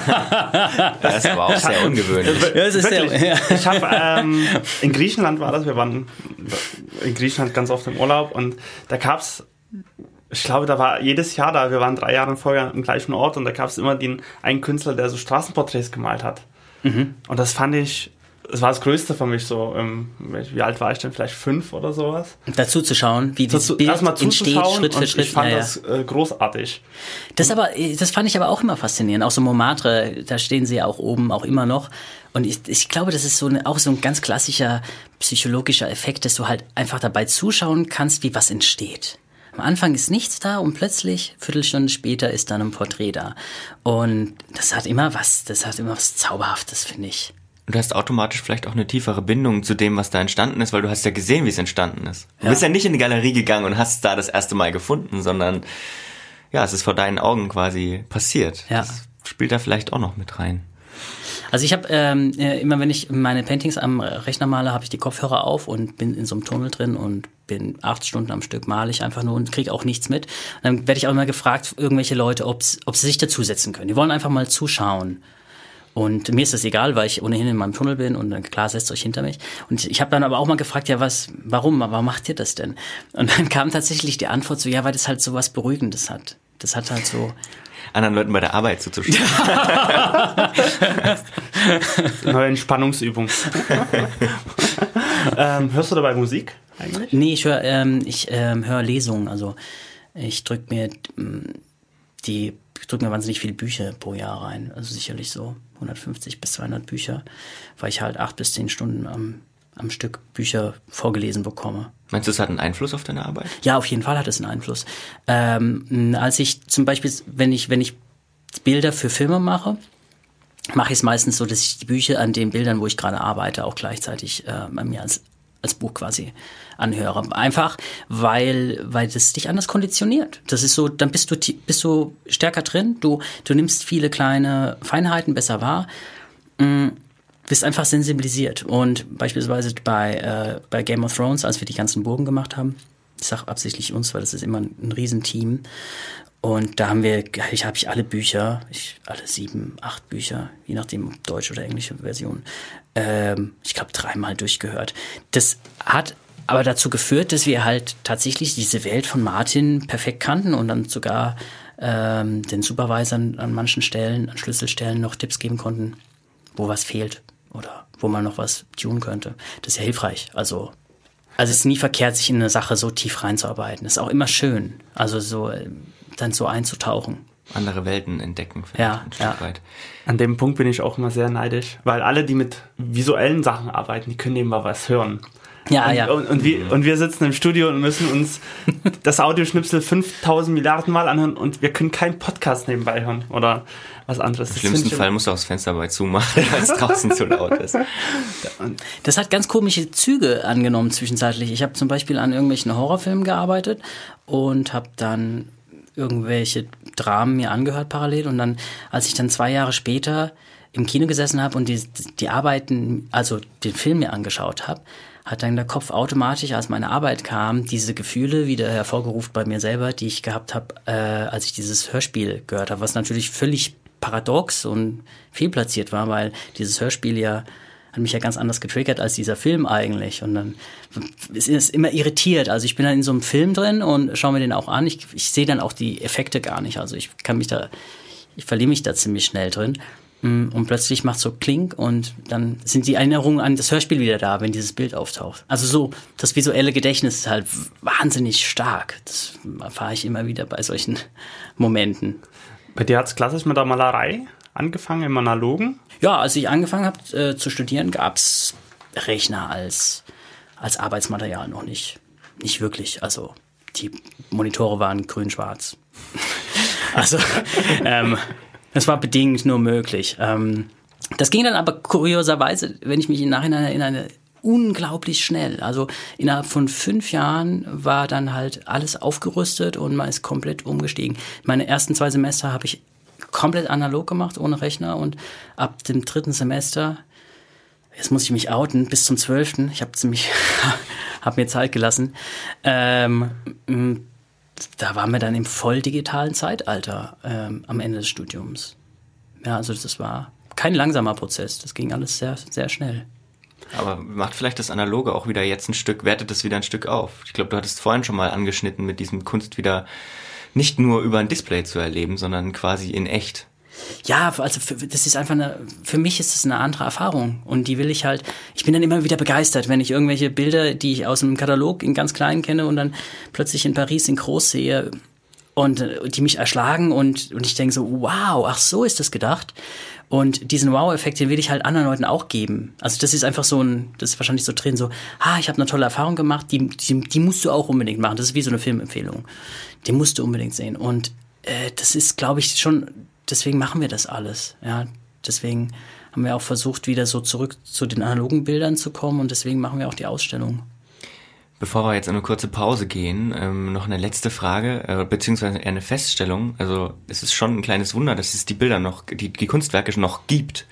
Das war auch sehr ungewöhnlich. Ich habe in Griechenland war das, wir waren in Griechenland ganz oft im Urlaub und da gab's, ich glaube, da war jedes Jahr da, wir waren 3 Jahre vorher am gleichen Ort und da gab es immer einen Künstler, der so Straßenporträts gemalt hat. Und das fand ich, das war das Größte für mich so, wie alt war ich denn, vielleicht 5 oder sowas. Dazu zu schauen, wie dieses Bild entsteht, Schritt für Schritt. Ich fand das großartig. Das fand ich aber auch immer faszinierend, auch so Montmartre, da stehen sie ja auch oben, auch immer noch. Und ich glaube, das ist auch so ein ganz klassischer psychologischer Effekt, dass du halt einfach dabei zuschauen kannst, wie was entsteht. Am Anfang ist nichts da und plötzlich, Viertelstunde später, ist dann ein Porträt da. Und das hat immer was Zauberhaftes, finde ich. Und du hast automatisch vielleicht auch eine tiefere Bindung zu dem, was da entstanden ist, weil du hast ja gesehen, wie es entstanden ist. Du bist ja nicht in die Galerie gegangen und hast es da das erste Mal gefunden, sondern ja, es ist vor deinen Augen quasi passiert. Ja. Das spielt da vielleicht auch noch mit rein. Also ich habe immer, wenn ich meine Paintings am Rechner male, habe ich die Kopfhörer auf und bin in so einem Tunnel drin und bin 8 Stunden am Stück male ich einfach nur und kriege auch nichts mit. Und dann werde ich auch immer gefragt, irgendwelche Leute, ob sie sich dazusetzen können. Die wollen einfach mal zuschauen. Und mir ist das egal, weil ich ohnehin in meinem Tunnel bin und dann, klar, setzt euch hinter mich. Und ich habe dann aber auch mal gefragt, ja, warum macht ihr das denn? Und dann kam tatsächlich die Antwort so, ja, weil das halt so was Beruhigendes hat. Das hat halt so... anderen Leuten bei der Arbeit zuzuschauen. Neue Entspannungsübung. Hörst du dabei Musik eigentlich? Nee, ich höre Lesungen. Also ich drücke mir die drücken mir wahnsinnig viele Bücher pro Jahr rein. Also sicherlich so 150 bis 200 Bücher, weil ich halt 8 bis 10 Stunden am Stück Bücher vorgelesen bekomme. Meinst du, es hat einen Einfluss auf deine Arbeit? Ja, auf jeden Fall hat es einen Einfluss. Als ich zum Beispiel, wenn ich Bilder für Filme mache ich es meistens so, dass ich die Bücher an den Bildern, wo ich gerade arbeite, auch gleichzeitig mir als Buch quasi anhöre. Einfach, weil das dich anders konditioniert. Das ist so, dann bist du stärker drin, du nimmst viele kleine Feinheiten besser wahr, bist einfach sensibilisiert. Und beispielsweise bei Game of Thrones, als wir die ganzen Burgen gemacht haben, ich sage absichtlich uns, weil das ist immer ein Riesenteam. Und da habe ich alle Bücher, alle 7, 8 Bücher, je nachdem ob deutsche oder englische Version, ich glaube 3-mal durchgehört. Das hat aber dazu geführt, dass wir halt tatsächlich diese Welt von Martin perfekt kannten und dann sogar den Supervisern an manchen Stellen, an Schlüsselstellen noch Tipps geben konnten, wo was fehlt oder wo man noch was tun könnte. Das ist ja hilfreich. Also es ist nie verkehrt, sich in eine Sache so tief reinzuarbeiten. Das ist auch immer schön. Also so dann so einzutauchen. Andere Welten entdecken, vielleicht ein Stück weit. An dem Punkt bin ich auch immer sehr neidisch, weil alle, die mit visuellen Sachen arbeiten, die können nebenbei was hören. Und wir sitzen im Studio und müssen uns das Audioschnipsel 5000 Milliarden Mal anhören und wir können keinen Podcast nebenbei hören oder was anderes. Im schlimmsten Fall musst du auch das Fenster dabei zumachen, weil es draußen zu laut ist. Das hat ganz komische Züge angenommen zwischenzeitlich. Ich habe zum Beispiel an irgendwelchen Horrorfilmen gearbeitet und habe dann irgendwelche Dramen mir angehört parallel und dann, als ich dann 2 Jahre später im Kino gesessen habe und die Arbeiten, also den Film mir angeschaut habe, hat dann der Kopf automatisch, als meine Arbeit kam, diese Gefühle wieder hervorgerufen bei mir selber, die ich gehabt habe, als ich dieses Hörspiel gehört habe, was natürlich völlig paradox und fehlplatziert war, weil dieses Hörspiel hat mich ja ganz anders getriggert als dieser Film eigentlich. Und dann ist es immer irritiert. Also ich bin dann in so einem Film drin und schaue mir den auch an. Ich sehe dann auch die Effekte gar nicht. Also ich verliere mich da ziemlich schnell drin. Und plötzlich macht so Kling und dann sind die Erinnerungen an das Hörspiel wieder da, wenn dieses Bild auftaucht. Also so, das visuelle Gedächtnis ist halt wahnsinnig stark. Das erfahre ich immer wieder bei solchen Momenten. Bei dir hat es klassisch mit der Malerei angefangen, im Analogen? Ja, als ich angefangen habe zu studieren, gab es Rechner als Arbeitsmaterial noch nicht. Nicht wirklich. Also die Monitore waren grün-schwarz. Also das war bedingt nur möglich. Das ging dann aber kurioserweise, wenn ich mich im Nachhinein erinnere, unglaublich schnell. Also innerhalb von 5 Jahren war dann halt alles aufgerüstet und man ist komplett umgestiegen. Meine ersten 2 Semester habe ich komplett analog gemacht, ohne Rechner und ab dem 3. Semester, jetzt muss ich mich outen, bis zum 12. Ich habe mir Zeit gelassen, da waren wir dann im voll digitalen Zeitalter am Ende des Studiums. Ja, also das war kein langsamer Prozess, das ging alles sehr, sehr schnell. Aber macht vielleicht das Analoge auch wieder jetzt wertet das wieder ein Stück auf? Ich glaube, du hattest vorhin schon mal angeschnitten, mit diesem Kunst wieder nicht nur über ein Display zu erleben, sondern quasi in echt. Ja, also das ist einfach für mich ist es eine andere Erfahrung und die will ich bin dann immer wieder begeistert, wenn ich irgendwelche Bilder, die ich aus dem Katalog in ganz klein kenne und dann plötzlich in Paris in groß sehe und die mich erschlagen und ich denke so, wow, ach so ist das gedacht. Und diesen Wow-Effekt, den will ich halt anderen Leuten auch geben. Also das ist einfach das ist wahrscheinlich so drin, so, ich habe eine tolle Erfahrung gemacht, die musst du auch unbedingt machen. Das ist wie so eine Filmempfehlung. Die musst du unbedingt sehen. Und das ist, glaube ich, schon, deswegen machen wir das alles. Ja, deswegen haben wir auch versucht, wieder so zurück zu den analogen Bildern zu kommen und deswegen machen wir auch die Ausstellung. Bevor wir jetzt in eine kurze Pause gehen, noch eine letzte Frage, beziehungsweise eher eine Feststellung. Also es ist schon ein kleines Wunder, dass es die Bilder noch, die Kunstwerke noch gibt,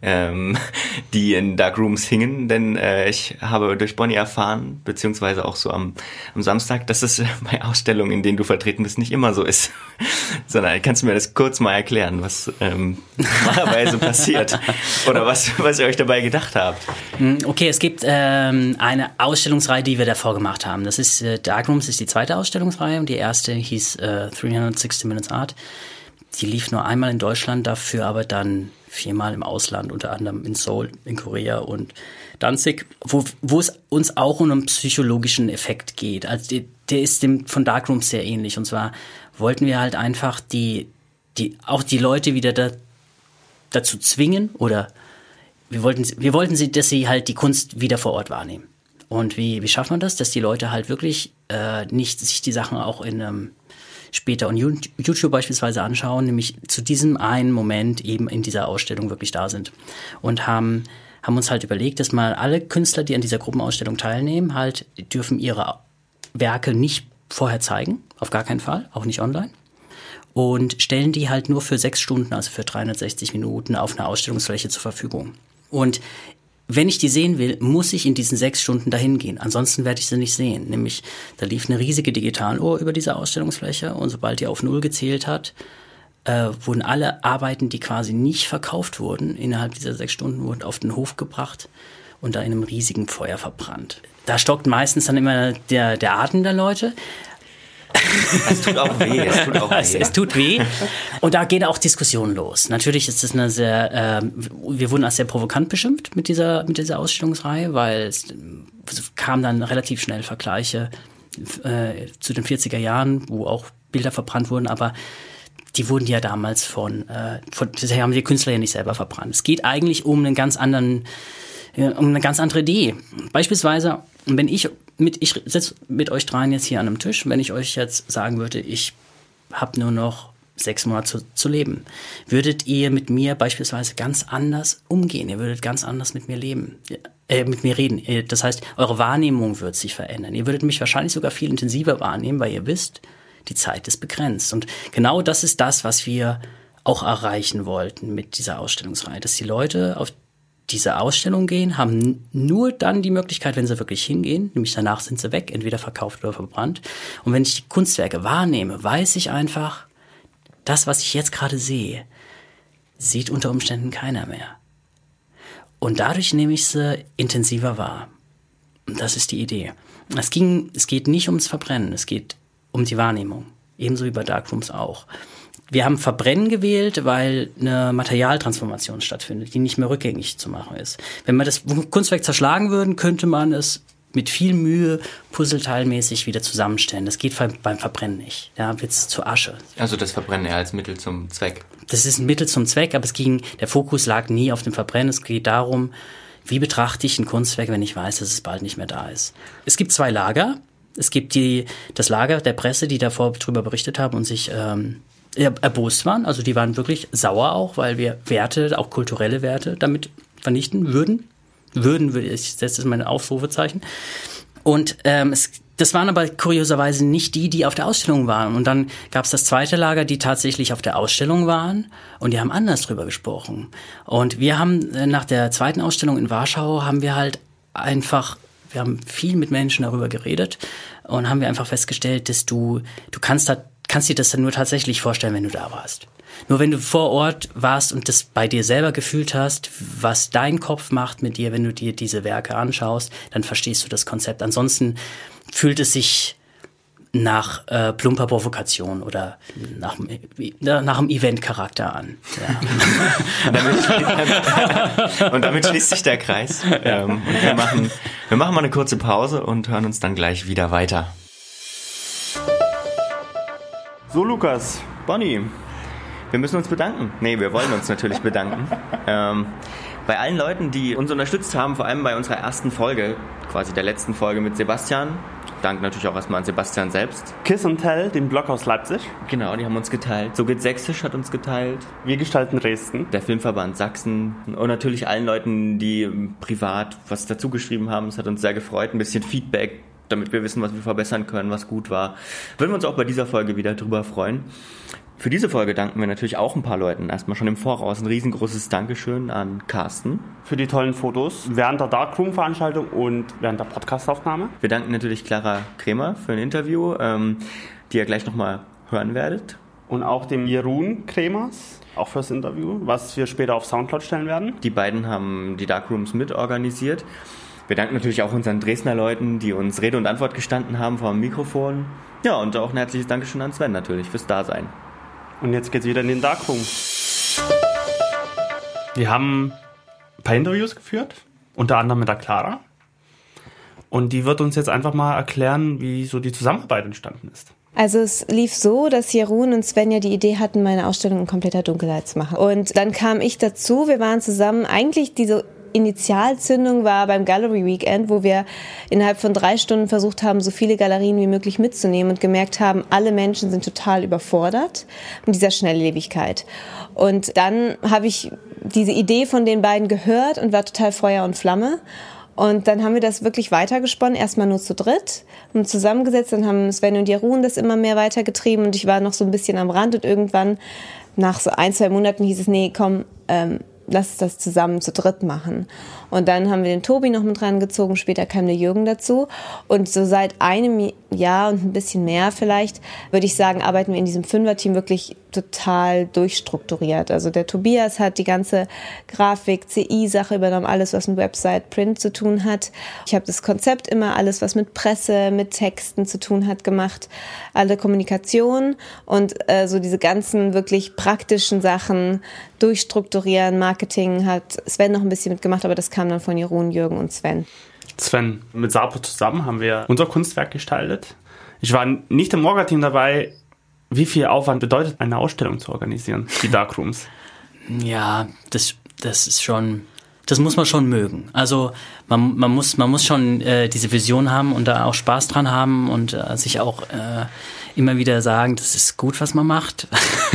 die in Darkrooms hingen, denn ich habe durch Bonnie erfahren, beziehungsweise auch so am Samstag, dass es bei Ausstellungen, in denen du vertreten bist, nicht immer so ist. Sondern kannst du mir das kurz mal erklären, was normalerweise passiert oder was ihr euch dabei gedacht habt? Okay, es gibt eine Ausstellungsreihe, die wir davor gemacht haben. Das ist Darkrooms ist die 2. Ausstellungsreihe und die erste hieß 360 Minutes Art. Die lief nur einmal in Deutschland, dafür aber dann 4-mal im Ausland, unter anderem in Seoul, in Korea und Danzig, wo es uns auch um einen psychologischen Effekt geht. Also der ist dem von Darkrooms sehr ähnlich. Und zwar wollten wir halt einfach die auch die Leute wieder dazu zwingen, oder wir wollten sie, dass sie halt die Kunst wieder vor Ort wahrnehmen. Und wie schafft man das? Dass die Leute halt wirklich nicht sich die Sachen auch später on YouTube beispielsweise anschauen, nämlich zu diesem einen Moment eben in dieser Ausstellung wirklich da sind. Und haben uns halt überlegt, dass mal alle Künstler, die an dieser Gruppenausstellung teilnehmen, halt dürfen ihre Werke nicht vorher zeigen, auf gar keinen Fall, auch nicht online. Und stellen die halt nur für 6 Stunden, also für 360 Minuten auf einer Ausstellungsfläche zur Verfügung. Und wenn ich die sehen will, muss ich in diesen 6 Stunden dahin gehen. Ansonsten werde ich sie nicht sehen. Nämlich, da lief eine riesige Digitaluhr über diese Ausstellungsfläche und sobald die auf 0 gezählt hat, wurden alle Arbeiten, die quasi nicht verkauft wurden, innerhalb dieser 6 Stunden wurden auf den Hof gebracht und da in einem riesigen Feuer verbrannt. Da stockt meistens dann immer der Atem der Leute. Es tut auch weh. Es tut weh. Und da gehen auch Diskussionen los. Natürlich ist es wir wurden als sehr provokant beschimpft mit dieser Ausstellungsreihe, weil es kam dann relativ schnell Vergleiche zu den 40er Jahren, wo auch Bilder verbrannt wurden, aber die wurden ja damals das haben die Künstler ja nicht selber verbrannt. Es geht eigentlich um eine ganz andere Idee. Beispielsweise, wenn ich sitze mit euch dreien jetzt hier an einem Tisch, wenn ich euch jetzt sagen würde, ich habe nur noch 6 Monate zu leben, würdet ihr mit mir beispielsweise ganz anders umgehen. Ihr würdet ganz anders mit mir reden. Das heißt, eure Wahrnehmung wird sich verändern. Ihr würdet mich wahrscheinlich sogar viel intensiver wahrnehmen, weil ihr wisst, die Zeit ist begrenzt. Und genau das ist das, was wir auch erreichen wollten mit dieser Ausstellungsreihe, dass die Leute auf diese Ausstellung gehen, haben nur dann die Möglichkeit, wenn sie wirklich hingehen, nämlich danach sind sie weg, entweder verkauft oder verbrannt. Und wenn ich die Kunstwerke wahrnehme, weiß ich einfach, das, was ich jetzt gerade sehe, sieht unter Umständen keiner mehr. Und dadurch nehme ich sie intensiver wahr. Und das ist die Idee. Es geht nicht ums Verbrennen, es geht um die Wahrnehmung. Ebenso wie bei Darkrooms auch. Wir haben Verbrennen gewählt, weil eine Materialtransformation stattfindet, die nicht mehr rückgängig zu machen ist. Wenn wir das Kunstwerk zerschlagen würden, könnte man es mit viel Mühe puzzleteilmäßig wieder zusammenstellen. Das geht beim Verbrennen nicht. Da wird es zu Asche. Also das Verbrennen eher als Mittel zum Zweck. Das ist ein Mittel zum Zweck, aber der Fokus lag nie auf dem Verbrennen. Es geht darum, wie betrachte ich ein Kunstwerk, wenn ich weiß, dass es bald nicht mehr da ist. Es gibt 2 Lager. Es gibt das Lager der Presse, die davor drüber berichtet haben und sich erbost waren. Also die waren wirklich sauer auch, weil wir Werte, auch kulturelle Werte, damit vernichten würden. Ich setze das mal in Aufrufezeichen. Und das waren aber kurioserweise nicht die auf der Ausstellung waren. Und dann gab es das zweite Lager, die tatsächlich auf der Ausstellung waren und die haben anders drüber gesprochen. Und wir haben nach der zweiten Ausstellung in Warschau wir haben viel mit Menschen darüber geredet und haben wir einfach festgestellt, dass du kannst dir das dann nur tatsächlich vorstellen, wenn du da warst. Nur wenn du vor Ort warst und das bei dir selber gefühlt hast, was dein Kopf macht mit dir, wenn du dir diese Werke anschaust, dann verstehst du das Konzept. Ansonsten fühlt es sich nach plumper Provokation oder nach einem Event-Charakter an. Ja. Und damit schließt sich der Kreis. Und wir machen mal eine kurze Pause und hören uns dann gleich wieder weiter. So, Lukas, Bonnie, wir müssen uns bedanken. Nee, wir wollen uns natürlich bedanken. Bei allen Leuten, die uns unterstützt haben, vor allem bei unserer ersten Folge, quasi der letzten Folge mit Sebastian. Dank natürlich auch erstmal an Sebastian selbst. Kiss und Tell, dem Blog aus Leipzig. Genau, die haben uns geteilt. So geht Sächsisch hat uns geteilt. Wir gestalten Dresden. Der Filmverband Sachsen. Und natürlich allen Leuten, die privat was dazu geschrieben haben. Es hat uns sehr gefreut. Ein bisschen Feedback, damit wir wissen, was wir verbessern können, was gut war. Würden wir uns auch bei dieser Folge wieder drüber freuen. Für diese Folge danken wir natürlich auch ein paar Leuten. Erstmal schon im Voraus ein riesengroßes Dankeschön an Carsten. Für die tollen Fotos während der Darkroom-Veranstaltung und während der Podcastaufnahme. Wir danken natürlich Clara Kremer für ein Interview, die ihr gleich nochmal hören werdet. Und auch dem Jeroen Kremers, auch fürs Interview, was wir später auf Soundcloud stellen werden. Die beiden haben die Darkrooms mitorganisiert. Wir danken natürlich auch unseren Dresdner Leuten, die uns Rede und Antwort gestanden haben vor dem Mikrofon. Ja, und auch ein herzliches Dankeschön an Sven natürlich fürs Dasein. Und jetzt geht's wieder in den Darkroom. Wir haben ein paar Interviews geführt, unter anderem mit der Clara. Und die wird uns jetzt einfach mal erklären, wie so die Zusammenarbeit entstanden ist. Also es lief so, dass Jeroen und Sven ja die Idee hatten, meine Ausstellung in kompletter Dunkelheit zu machen. Und dann kam ich dazu, wir waren zusammen, eigentlich diese Initialzündung war beim Gallery Weekend, wo wir innerhalb von 3 Stunden versucht haben, so viele Galerien wie möglich mitzunehmen und gemerkt haben, alle Menschen sind total überfordert mit dieser Schnelllebigkeit. Und dann habe ich diese Idee von den beiden gehört und war total Feuer und Flamme. Und dann haben wir das wirklich weitergesponnen, erstmal nur zu dritt und zusammengesetzt. Dann haben Sven und Jeroen das immer mehr weitergetrieben und ich war noch so ein bisschen am Rand. Und irgendwann, nach so 1-2 Monaten, hieß es, nee, komm, lass uns das zusammen zu dritt machen. Und dann haben wir den Tobi noch mit rangezogen, später kam der Jürgen dazu. Und so seit einem Jahr und ein bisschen mehr vielleicht, würde ich sagen, arbeiten wir in diesem 5er-Team wirklich total durchstrukturiert. Also der Tobias hat die ganze Grafik, CI-Sache übernommen, alles, was mit Website, Print zu tun hat. Ich habe das Konzept immer, alles, was mit Presse, mit Texten zu tun hat, gemacht. Alle Kommunikation und so diese ganzen wirklich praktischen Sachen durchstrukturieren. Marketing hat Sven noch ein bisschen mitgemacht, aber das kam dann von Jeroen, Jürgen und Sven. Sven, mit Sapo zusammen haben wir unser Kunstwerk gestaltet. Ich war nicht im Orga-Team dabei. Wie viel Aufwand bedeutet, eine Ausstellung zu organisieren, die Darkrooms? Ja, das ist schon, das muss man schon mögen. Also man muss schon diese Vision haben und da auch Spaß dran haben und sich auch immer wieder sagen, das ist gut, was man macht.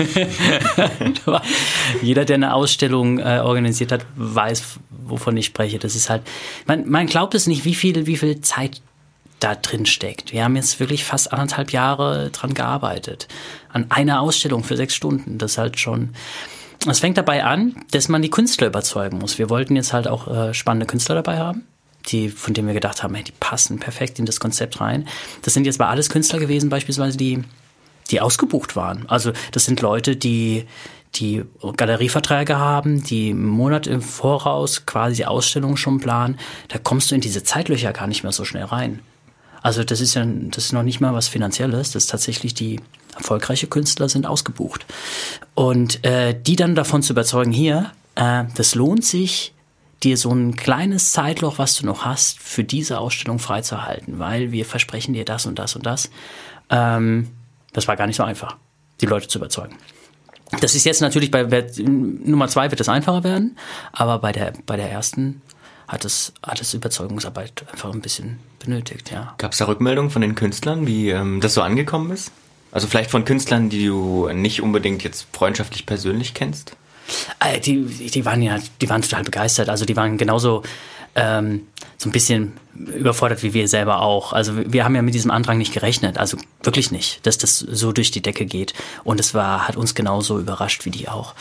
Jeder, der eine Ausstellung organisiert hat, weiß, wovon ich spreche. Das ist halt, man glaubt es nicht, wie viel Zeit da drin steckt. Wir haben jetzt wirklich fast 1,5 Jahre dran gearbeitet. An einer Ausstellung für 6 Stunden. Das ist halt schon. Es fängt dabei an, dass man die Künstler überzeugen muss. Wir wollten jetzt halt auch spannende Künstler dabei haben, von denen wir gedacht haben, hey, die passen perfekt in das Konzept rein. Das sind jetzt mal alles Künstler gewesen, beispielsweise, die ausgebucht waren. Also das sind Leute, die Galerieverträge haben, die einen Monat im Voraus quasi die Ausstellung schon planen. Da kommst du in diese Zeitlöcher gar nicht mehr so schnell rein. Also das ist noch nicht mal was Finanzielles. Das ist tatsächlich, die erfolgreiche Künstler sind ausgebucht. Und die dann davon zu überzeugen, hier, das lohnt sich, dir so ein kleines Zeitloch, was du noch hast, für diese Ausstellung freizuhalten, weil wir versprechen dir das und das und das. Das war gar nicht so einfach, die Leute zu überzeugen. Das ist jetzt natürlich bei Nummer 2 wird es einfacher werden, aber bei der ersten hat es Überzeugungsarbeit einfach ein bisschen benötigt, ja. Gab es da Rückmeldungen von den Künstlern, wie das so angekommen ist? Also vielleicht von Künstlern, die du nicht unbedingt jetzt freundschaftlich persönlich kennst? Die waren total begeistert. Also die waren genauso so ein bisschen überfordert wie wir selber auch. Also wir haben ja mit diesem Andrang nicht gerechnet. Also wirklich nicht, dass das so durch die Decke geht. Und es hat uns genauso überrascht wie die auch.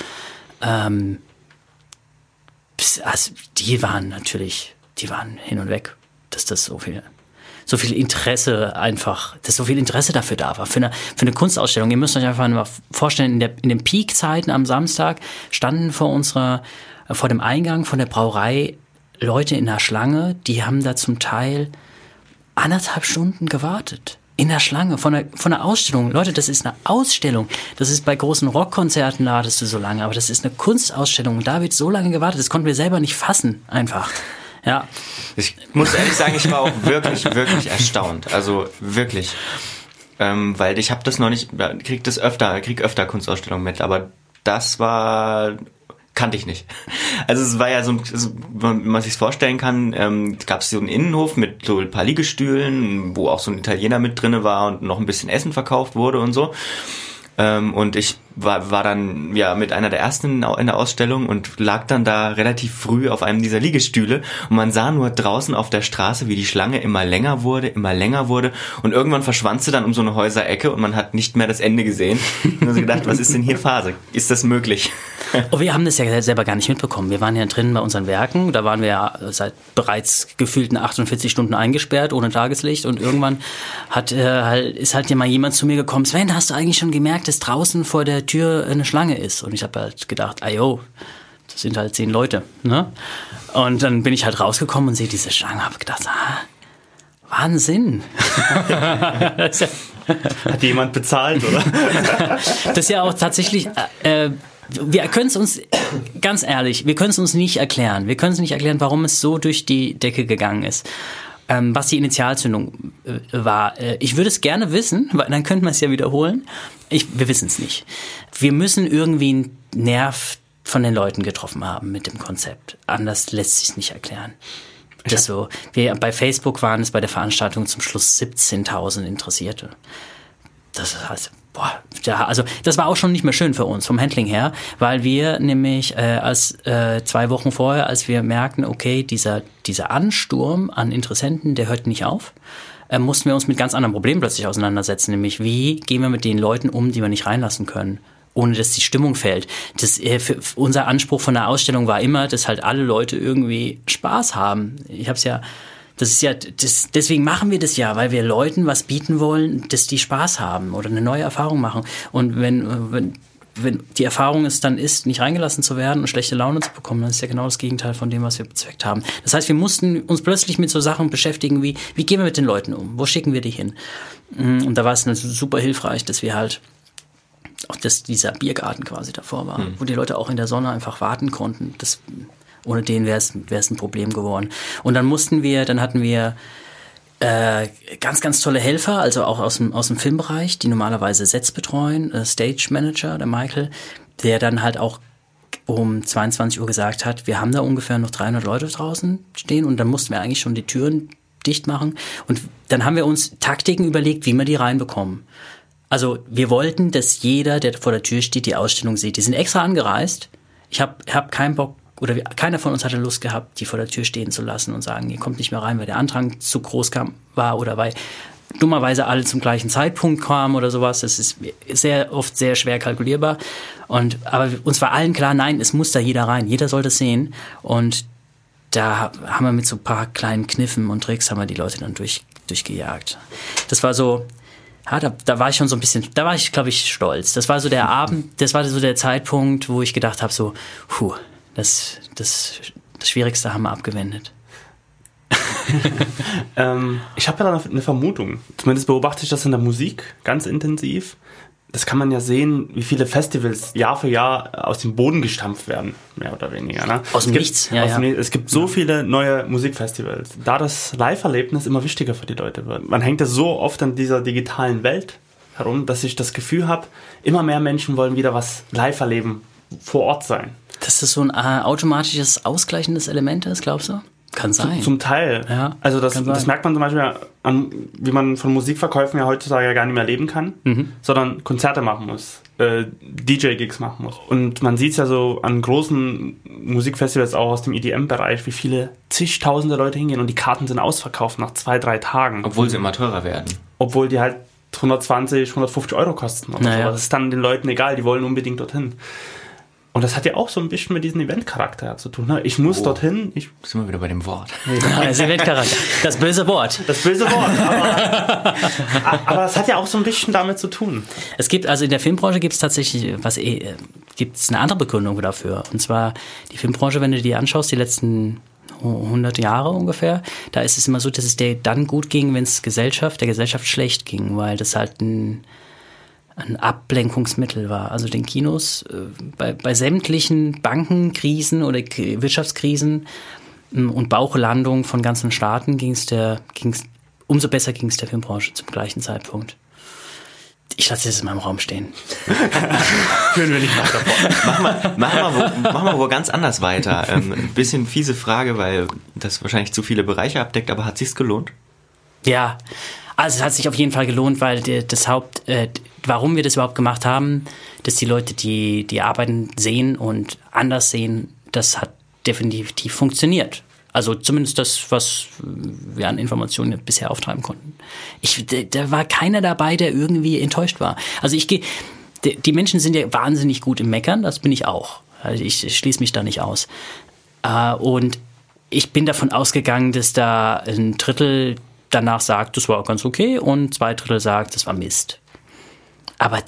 Also die waren hin und weg, dass das so viel Interesse dafür da war. Für eine Kunstausstellung. Ihr müsst euch einfach mal vorstellen, in den Peak-Zeiten am Samstag standen vor dem Eingang von der Brauerei Leute in der Schlange, die haben da zum Teil 1,5 Stunden gewartet. In der Schlange von der Ausstellung. Leute, das ist eine Ausstellung. Das ist bei großen Rockkonzerten, da wartest du so lange. Aber das ist eine Kunstausstellung. Und da wird so lange gewartet. Das konnten wir selber nicht fassen. Einfach. Ja. Ich muss ehrlich sagen, ich war auch wirklich, wirklich erstaunt. Also wirklich. Weil ich habe das noch nicht, krieg öfter Kunstausstellungen mit. Aber das kannte ich nicht. Also es war ja so, wenn man sich's vorstellen kann, gab es so einen Innenhof mit so ein paar Liegestühlen, wo auch so ein Italiener mit drinne war und noch ein bisschen Essen verkauft wurde und so. Und ich war dann ja mit einer der ersten in der Ausstellung und lag dann da relativ früh auf einem dieser Liegestühle und man sah nur draußen auf der Straße, wie die Schlange immer länger wurde und irgendwann verschwand sie dann um so eine Häuserecke und man hat nicht mehr das Ende gesehen. Und dann so gedacht, was ist denn hier Phase? Ist das möglich? Oh, wir haben das ja selber gar nicht mitbekommen. Wir waren ja drin bei unseren Werken, da waren wir ja seit bereits gefühlten 48 Stunden eingesperrt, ohne Tageslicht und irgendwann ist halt mal jemand zu mir gekommen, Sven, hast du eigentlich schon gemerkt, dass draußen vor der Tür eine Schlange ist? Und ich habe halt gedacht, das sind halt 10 Leute, ne? Und dann bin ich halt rausgekommen und sehe diese Schlange, habe gedacht, Wahnsinn. Hat jemand bezahlt, oder? Das ist ja auch tatsächlich, wir können es uns, ganz ehrlich, wir können es uns nicht erklären. Wir können es nicht erklären, warum es so durch die Decke gegangen ist. Was die Initialzündung war, ich würde es gerne wissen, weil dann könnte man es ja wiederholen. Wir wissen es nicht. Wir müssen irgendwie einen Nerv von den Leuten getroffen haben mit dem Konzept. Anders lässt sich nicht erklären. Das so. Bei Facebook waren es bei der Veranstaltung zum Schluss 17.000 Interessierte. Das heißt, das war auch schon nicht mehr schön für uns vom Handling her, weil wir nämlich 2 Wochen vorher, als wir merkten, okay, dieser Ansturm an Interessenten, der hört nicht auf, mussten wir uns mit ganz anderen Problemen plötzlich auseinandersetzen, nämlich wie gehen wir mit den Leuten um, die wir nicht reinlassen können, ohne dass die Stimmung fällt. Unser Anspruch von der Ausstellung war immer, dass halt alle Leute irgendwie Spaß haben. Deswegen machen wir das ja, weil wir Leuten was bieten wollen, dass die Spaß haben oder eine neue Erfahrung machen. Und wenn die Erfahrung es dann ist, nicht reingelassen zu werden und schlechte Laune zu bekommen, dann ist ja genau das Gegenteil von dem, was wir bezweckt haben. Das heißt, wir mussten uns plötzlich mit so Sachen beschäftigen wie gehen wir mit den Leuten um? Wo schicken wir die hin? Und da war es super hilfreich, dass wir halt dass dieser Biergarten quasi davor war, wo die Leute auch in der Sonne einfach warten konnten. Ohne den wäre es ein Problem geworden. Und dann hatten wir ganz, ganz tolle Helfer, also auch aus dem Filmbereich, die normalerweise Sets betreuen, Stage Manager, der Michael, der dann halt auch um 22 Uhr gesagt hat, wir haben da ungefähr noch 300 Leute draußen stehen und dann mussten wir eigentlich schon die Türen dicht machen. Und dann haben wir uns Taktiken überlegt, wie wir die reinbekommen. Also wir wollten, dass jeder, der vor der Tür steht, die Ausstellung sieht. Die sind extra angereist. Ich hab keinen Bock, oder keiner von uns hatte Lust gehabt, die vor der Tür stehen zu lassen und sagen, ihr kommt nicht mehr rein, weil der Andrang zu groß war oder weil dummerweise alle zum gleichen Zeitpunkt kamen oder sowas. Das ist sehr oft sehr schwer kalkulierbar. Aber uns war allen klar, nein, es muss da jeder rein. Jeder soll das sehen. Und da haben wir mit so ein paar kleinen Kniffen und Tricks haben wir die Leute dann durchgejagt. Das war so, da war ich schon so ein bisschen, da war ich, glaube ich, stolz. Das war so der Abend, das war so der Zeitpunkt, wo ich gedacht habe, so, das Schwierigste haben wir abgewendet. Ich habe ja eine Vermutung. Zumindest beobachte ich das in der Musik ganz intensiv. Das kann man ja sehen, wie viele Festivals Jahr für Jahr aus dem Boden gestampft werden, mehr oder weniger. Ne? Aus dem Nichts. Es gibt so viele neue Musikfestivals. Da das Live-Erlebnis immer wichtiger für die Leute wird. Man hängt ja so oft an dieser digitalen Welt herum, dass ich das Gefühl habe, immer mehr Menschen wollen wieder was live erleben, vor Ort sein. Dass das so ein automatisches, ausgleichendes Element ist, glaubst du? Kann sein. Zum Teil. Ja, also das merkt man zum Beispiel an, wie man von Musikverkäufen ja heutzutage ja gar nicht mehr leben kann, sondern Konzerte machen muss, DJ-Gigs machen muss. Und man sieht es ja so an großen Musikfestivals auch aus dem EDM-Bereich, wie viele zigtausende Leute hingehen und die Karten sind ausverkauft nach 2-3 Tagen. Obwohl sie immer teurer werden. Obwohl die halt 120, 150 Euro kosten oder so. Das ist dann den Leuten egal, die wollen unbedingt dorthin. Und das hat ja auch so ein bisschen mit diesem Eventcharakter zu tun. Ne? Ich muss dorthin. Sind wir wieder bei dem Wort. Das Eventcharakter. Das böse Wort. Das böse Wort. Aber das hat ja auch so ein bisschen damit zu tun. Es gibt, also in der Filmbranche gibt es tatsächlich gibt's eine andere Begründung dafür. Und zwar die Filmbranche, wenn du die anschaust, die letzten 100 Jahre ungefähr, da ist es immer so, dass es der dann gut ging, wenn es der Gesellschaft schlecht ging, weil das halt ein Ablenkungsmittel war. Also den Kinos, bei sämtlichen Bankenkrisen oder Wirtschaftskrisen und Bauchlandungen von ganzen Staaten umso besser ging es der Filmbranche zum gleichen Zeitpunkt. Ich lasse das in meinem Raum stehen. Führen wir nicht weiter fort. Machen wir wohl ganz anders weiter. Ein bisschen fiese Frage, weil das wahrscheinlich zu viele Bereiche abdeckt, aber hat sich's gelohnt? Ja, also es hat sich auf jeden Fall gelohnt, weil warum wir das überhaupt gemacht haben, dass die Leute, die Arbeiten sehen und anders sehen, das hat definitiv funktioniert. Also zumindest das, was wir an Informationen bisher auftreiben konnten. Da war keiner dabei, der irgendwie enttäuscht war. Also die Menschen sind ja wahnsinnig gut im Meckern, das bin ich auch. Also ich schließe mich da nicht aus. Und ich bin davon ausgegangen, dass da 1/3 danach sagt, das war ganz okay und 2/3 sagt, das war Mist. Aber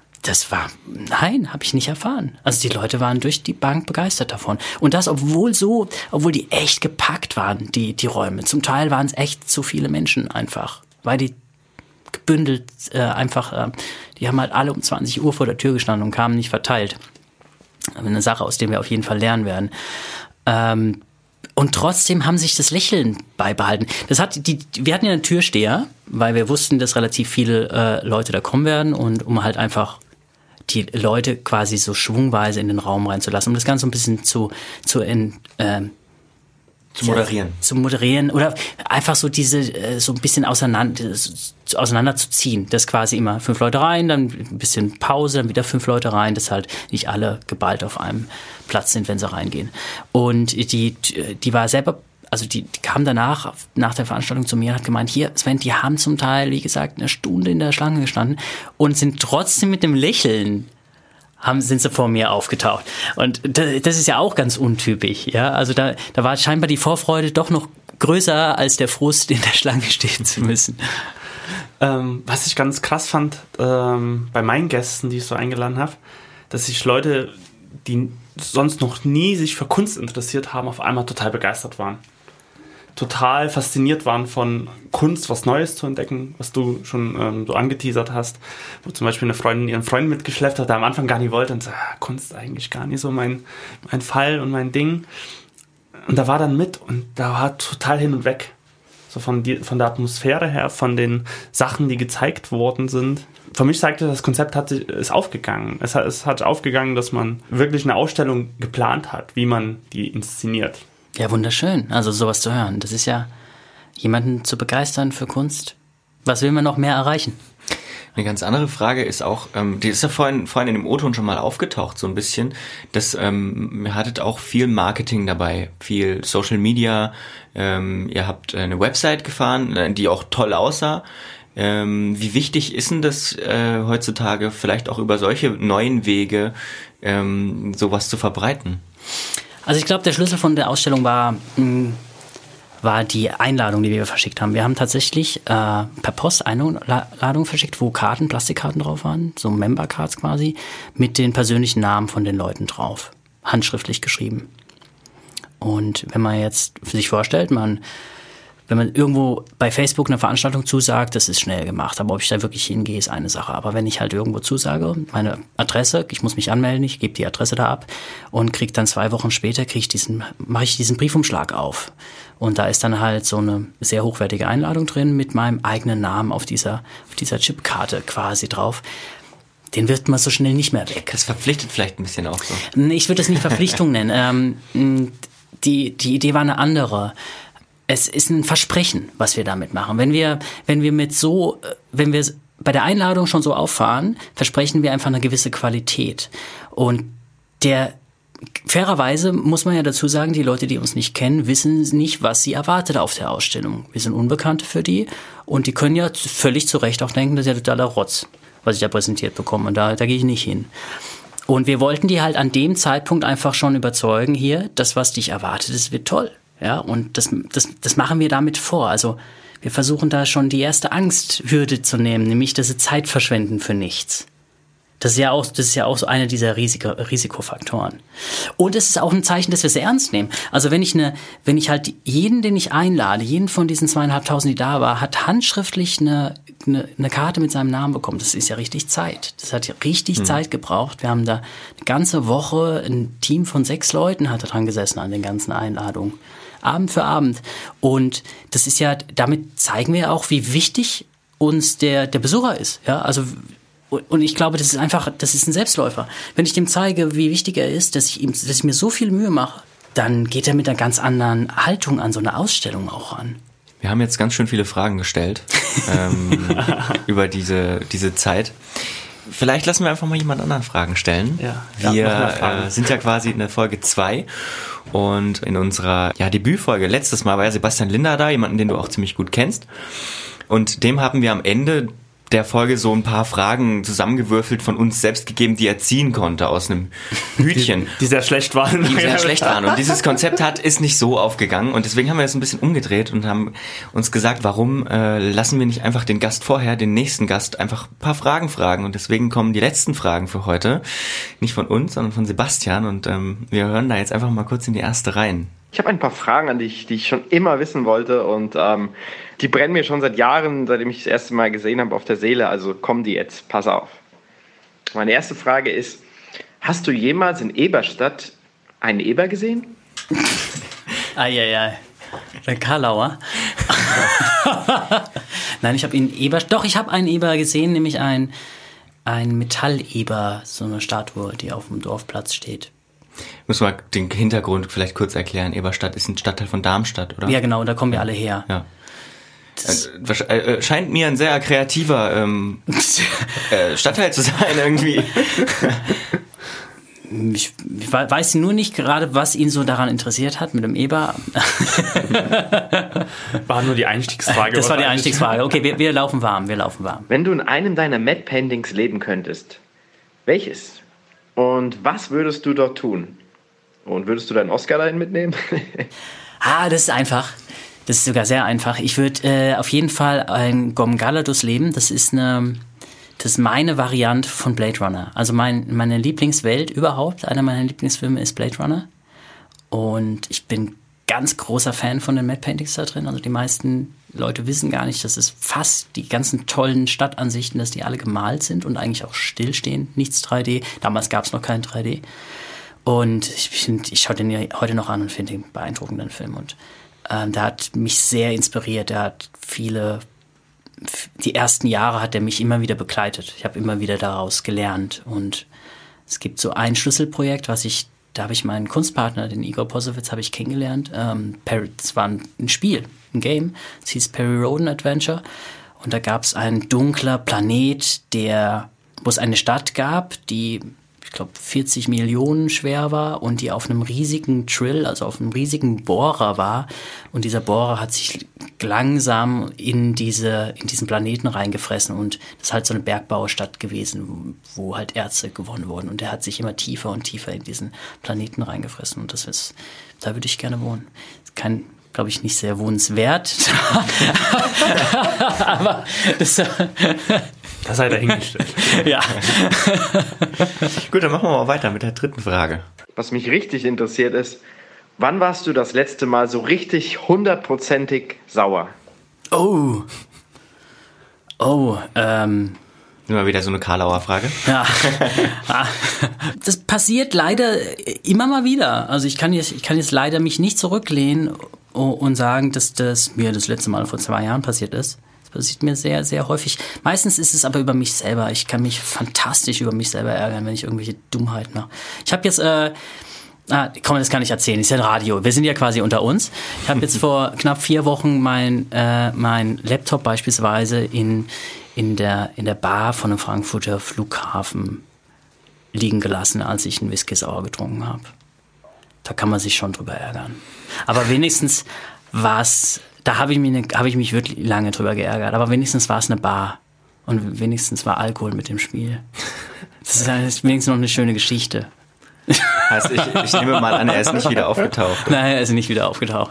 habe ich nicht erfahren. Also die Leute waren durch die Bank begeistert davon. Und das, obwohl die echt gepackt waren, die Räume. Zum Teil waren es echt zu viele Menschen einfach, weil die gebündelt die haben halt alle um 20 Uhr vor der Tür gestanden und kamen nicht verteilt. Eine Sache, aus der wir auf jeden Fall lernen werden. Und trotzdem haben sich das Lächeln beibehalten. Wir hatten ja einen Türsteher, weil wir wussten, dass relativ viele Leute da kommen werden und um halt einfach die Leute quasi so schwungweise in den Raum reinzulassen, um das Ganze ein bisschen zu moderieren oder einfach so so ein bisschen auseinanderzuziehen. Das quasi immer 5 Leute rein, dann ein bisschen Pause, dann wieder 5 Leute rein, dass halt nicht alle geballt auf einem Platz sind, wenn sie reingehen. Und die war selber, also die kam danach, nach der Veranstaltung zu mir und hat gemeint, hier, Sven, die haben zum Teil, wie gesagt, eine Stunde in der Schlange gestanden und sind trotzdem mit dem Lächeln sind sie vor mir aufgetaucht. Und das ist ja auch ganz untypisch. Ja? Also da war scheinbar die Vorfreude doch noch größer als der Frust, in der Schlange stehen zu müssen. Was ich ganz krass fand bei meinen Gästen, die ich so eingeladen habe, dass sich Leute, die sonst noch nie sich für Kunst interessiert haben, auf einmal total begeistert waren. Total fasziniert waren von Kunst, was Neues zu entdecken, was du schon so angeteasert hast, wo zum Beispiel eine Freundin ihren Freund mitgeschleppt hat, der am Anfang gar nicht wollte und so, Kunst eigentlich gar nicht so mein Fall und mein Ding. Und da war dann mit und da war total hin und weg. So von der Atmosphäre her, von den Sachen, die gezeigt worden sind. Für mich zeigte das Konzept ist aufgegangen. Es hat aufgegangen, dass man wirklich eine Ausstellung geplant hat, wie man die inszeniert. Ja, wunderschön. Also sowas zu hören. Das ist ja, jemanden zu begeistern für Kunst. Was will man noch mehr erreichen? Eine ganz andere Frage ist auch, die ist ja vorhin in dem O-Ton schon mal aufgetaucht, so ein bisschen, dass ihr hattet auch viel Marketing dabei, viel Social Media, ihr habt eine Website gefahren, die auch toll aussah. Wie wichtig ist denn das heutzutage, vielleicht auch über solche neuen Wege sowas zu verbreiten? Also ich glaube, der Schlüssel von der Ausstellung war die Einladung, die wir verschickt haben. Wir haben tatsächlich per Post Einladungen verschickt, wo Plastikkarten drauf waren, so Member-Cards quasi, mit den persönlichen Namen von den Leuten drauf, handschriftlich geschrieben. Und wenn man jetzt sich vorstellt, wenn man irgendwo bei Facebook eine Veranstaltung zusagt, das ist schnell gemacht. Aber ob ich da wirklich hingehe, ist eine Sache. Aber wenn ich halt irgendwo zusage, meine Adresse, ich muss mich anmelden, ich gebe die Adresse da ab und kriege dann 2 Wochen später, mache ich diesen Briefumschlag auf. Und da ist dann halt so eine sehr hochwertige Einladung drin mit meinem eigenen Namen auf dieser Chipkarte quasi drauf. Den wird man so schnell nicht mehr weg. Das verpflichtet vielleicht ein bisschen auch so. Ich würde das nicht Verpflichtung nennen. Die Idee war eine andere. Es ist ein Versprechen, was wir damit machen. Wenn wir bei der Einladung schon so auffahren, versprechen wir einfach eine gewisse Qualität. Und fairerweise muss man ja dazu sagen, die Leute, die uns nicht kennen, wissen nicht, was sie erwartet auf der Ausstellung. Wir sind Unbekannte für die und die können ja völlig zu Recht auch denken, das ist ja totaler Rotz, was ich da präsentiert bekomme. Und da gehe ich nicht hin. Und wir wollten die halt an dem Zeitpunkt einfach schon überzeugen, hier, das, was dich erwartet, das wird toll. Ja, und das machen wir damit vor. Also wir versuchen da schon die erste Angsthürde zu nehmen, nämlich dass sie Zeit verschwenden für nichts. Das ist ja auch so einer dieser Risikofaktoren. Und es ist auch ein Zeichen, dass wir es ernst nehmen. Also wenn ich halt jeden, den ich einlade, jeden von diesen 2.500, die da war, hat handschriftlich eine Karte mit seinem Namen bekommen. Das ist ja richtig Zeit. Das hat ja richtig Zeit gebraucht. Wir haben da eine ganze Woche, ein Team von 6 Leuten hat da dran gesessen an den ganzen Einladungen. Abend für Abend. Und das ist ja, damit zeigen wir auch, wie wichtig uns der Besucher ist. Ja, also, und ich glaube, das ist ein Selbstläufer. Wenn ich dem zeige, wie wichtig er ist, dass ich mir so viel Mühe mache, dann geht er mit einer ganz anderen Haltung an so eine Ausstellung auch ran. Wir haben jetzt ganz schön viele Fragen gestellt über diese Zeit. Vielleicht lassen wir einfach mal jemand anderen Fragen stellen. Ja, wir sind ja quasi in der Folge 2 und in unserer Debütfolge letztes Mal war ja Sebastian Linder da, jemanden, den du auch ziemlich gut kennst. Und dem haben wir am Ende der Folge so ein paar Fragen zusammengewürfelt von uns selbst gegeben, die er ziehen konnte aus einem Hütchen. Die sehr schlecht waren. Und dieses Konzept ist nicht so aufgegangen und deswegen haben wir es ein bisschen umgedreht und haben uns gesagt, warum lassen wir nicht einfach den Gast vorher, den nächsten Gast, einfach ein paar Fragen fragen und deswegen kommen die letzten Fragen für heute, nicht von uns, sondern von Sebastian und wir hören da jetzt einfach mal kurz in die erste rein. Ich habe ein paar Fragen an dich, die ich schon immer wissen wollte und die brennen mir schon seit Jahren, seitdem ich das erste Mal gesehen habe, auf der Seele. Also kommen die jetzt, pass auf. Meine erste Frage ist, hast du jemals in Eberstadt einen Eber gesehen? Eieiei. Der Karlauer. Nein, ich habe ich habe einen Eber gesehen, nämlich ein Metalleber, so eine Statue, die auf dem Dorfplatz steht. Muss mal den Hintergrund vielleicht kurz erklären. Eberstadt ist ein Stadtteil von Darmstadt, oder? Ja, genau, da kommen wir alle her. Ja. Scheint mir ein sehr kreativer Stadtteil zu sein irgendwie. Ich weiß nur nicht gerade, was ihn so daran interessiert hat mit dem Eber. War nur die Einstiegsfrage. Das war die Einstiegsfrage. Okay, wir laufen warm, Wenn du in einem deiner Matte Paintings leben könntest, welches? Und was würdest du dort tun? Und würdest du deinen Oscar dahin mitnehmen? Das ist einfach. Das ist sogar sehr einfach. Ich würde auf jeden Fall ein Gom-Galadus leben. Das ist meine Variante von Blade Runner. Also meine Lieblingswelt überhaupt, einer meiner Lieblingsfilme ist Blade Runner. Und ich bin ganz großer Fan von den Matte Paintings da drin. Also die meisten Leute wissen gar nicht, dass es fast die ganzen tollen Stadtansichten, dass die alle gemalt sind und eigentlich auch stillstehen. Nichts 3D. Damals gab es noch kein 3D. Und ich schaue den heute noch an und finde den beeindruckenden Film. Und der hat mich sehr inspiriert. Der hat die ersten Jahre hat er mich immer wieder begleitet. Ich habe immer wieder daraus gelernt. Und es gibt so ein Schlüsselprojekt, da habe ich meinen Kunstpartner, den Igor Posowitz, habe ich kennengelernt. Das war ein Spiel, ein Game. Es hieß Perry Roden Adventure. Und da gab es einen dunkler Planet, wo es eine Stadt gab, die, ich glaube, 40 Millionen schwer war und die auf einem riesigen Drill, also auf einem riesigen Bohrer war. Und dieser Bohrer hat sich langsam in diesen Planeten reingefressen. Und das ist halt so eine Bergbaustadt gewesen, wo halt Erze gewonnen wurden. Und der hat sich immer tiefer und tiefer in diesen Planeten reingefressen. Und da würde ich gerne wohnen. Glaube ich, nicht sehr wohnenswert. Aber das sei dahingestellt. Ja. Gut, dann machen wir mal weiter mit der dritten Frage. Was mich richtig interessiert ist, wann warst du das letzte Mal so richtig 100%ig sauer? Immer wieder so eine Karlauer Frage. Ja. Das passiert leider immer mal wieder. Also ich kann jetzt leider mich nicht zurücklehnen und sagen, dass das mir das letzte Mal vor 2 Jahren passiert ist. Das passiert mir sehr, sehr häufig. Meistens ist es aber über mich selber. Ich kann mich fantastisch über mich selber ärgern, wenn ich irgendwelche Dummheiten mache. Ich habe jetzt das kann ich erzählen, ist ja ein Radio. Wir sind ja quasi unter uns. Ich habe jetzt vor knapp 4 Wochen mein Laptop beispielsweise in der Bar von einem Frankfurter Flughafen liegen gelassen, als ich einen Whisky Sour getrunken habe. Da kann man sich schon drüber ärgern. Aber wenigstens da habe ich mich wirklich lange drüber geärgert, aber wenigstens war es eine Bar und wenigstens war Alkohol mit dem Spiel. Das ist wenigstens noch eine schöne Geschichte. Heißt, ich nehme mal an, er ist nicht wieder aufgetaucht. Nein, er ist nicht wieder aufgetaucht.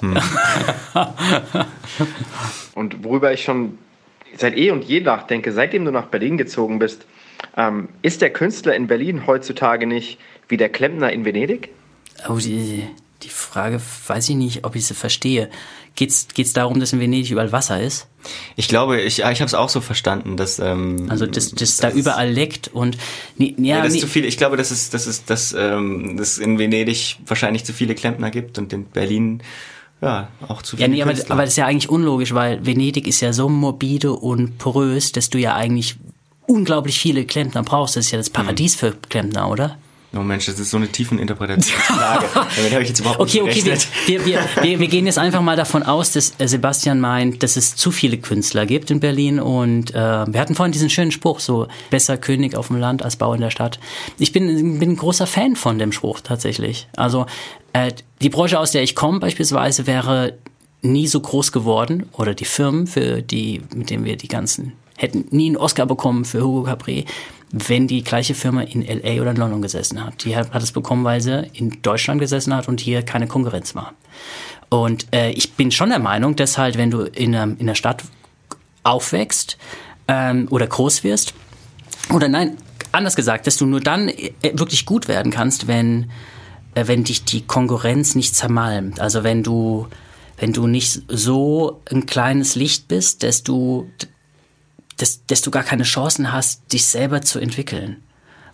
Und worüber ich schon seit eh und je nachdenke, seitdem du nach Berlin gezogen bist, ist der Künstler in Berlin heutzutage nicht wie der Klempner in Venedig? Oh, die Frage weiß ich nicht, ob ich sie verstehe. Geht's darum, dass in Venedig überall Wasser ist? Ich glaube, ich habe es auch so verstanden, dass also das da überall leckt und das ist zu viel. Ich glaube, dass es in Venedig wahrscheinlich zu viele Klempner gibt und in Berlin auch zu viele Künstler. Aber das ist ja eigentlich unlogisch, weil Venedig ist ja so morbide und porös, dass du ja eigentlich unglaublich viele Klempner brauchst. Das ist ja das Paradies für Klempner, oder? Oh Mensch, das ist so eine tiefen Interpretationsfrage. Damit habe ich jetzt überhaupt nicht gerechnet. Wir gehen jetzt einfach mal davon aus, dass Sebastian meint, dass es zu viele Künstler gibt in Berlin und wir hatten vorhin diesen schönen Spruch, so besser König auf dem Land als Bau in der Stadt. Ich bin ein großer Fan von dem Spruch tatsächlich. Also die Branche, aus der ich komme beispielsweise, wäre nie so groß geworden oder die Firmen, mit denen wir hätten nie einen Oscar bekommen für Hugo Cabret, wenn die gleiche Firma in L.A. oder in London gesessen hat. Die hat es bekommen, weil sie in Deutschland gesessen hat und hier keine Konkurrenz war. Und ich bin schon der Meinung, dass halt, wenn du in einer Stadt aufwächst oder groß wirst, oder nein, anders gesagt, dass du nur dann wirklich gut werden kannst, wenn dich die Konkurrenz nicht zermalmt. Also wenn du nicht so ein kleines Licht bist, dass du gar keine Chancen hast, dich selber zu entwickeln.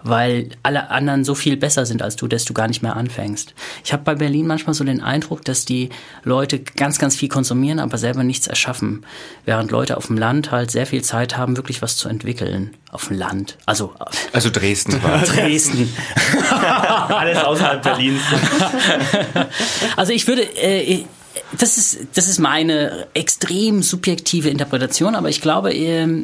weil alle anderen so viel besser sind als du, dass du gar nicht mehr anfängst. Ich habe bei Berlin manchmal so den Eindruck, dass die Leute ganz, ganz viel konsumieren, aber selber nichts erschaffen. Während Leute auf dem Land halt sehr viel Zeit haben, wirklich was zu entwickeln. Auf dem Land. Also Dresden. Dresden. Alles außerhalb Berlins. Also ich würde... Das ist meine extrem subjektive Interpretation, aber ich glaube,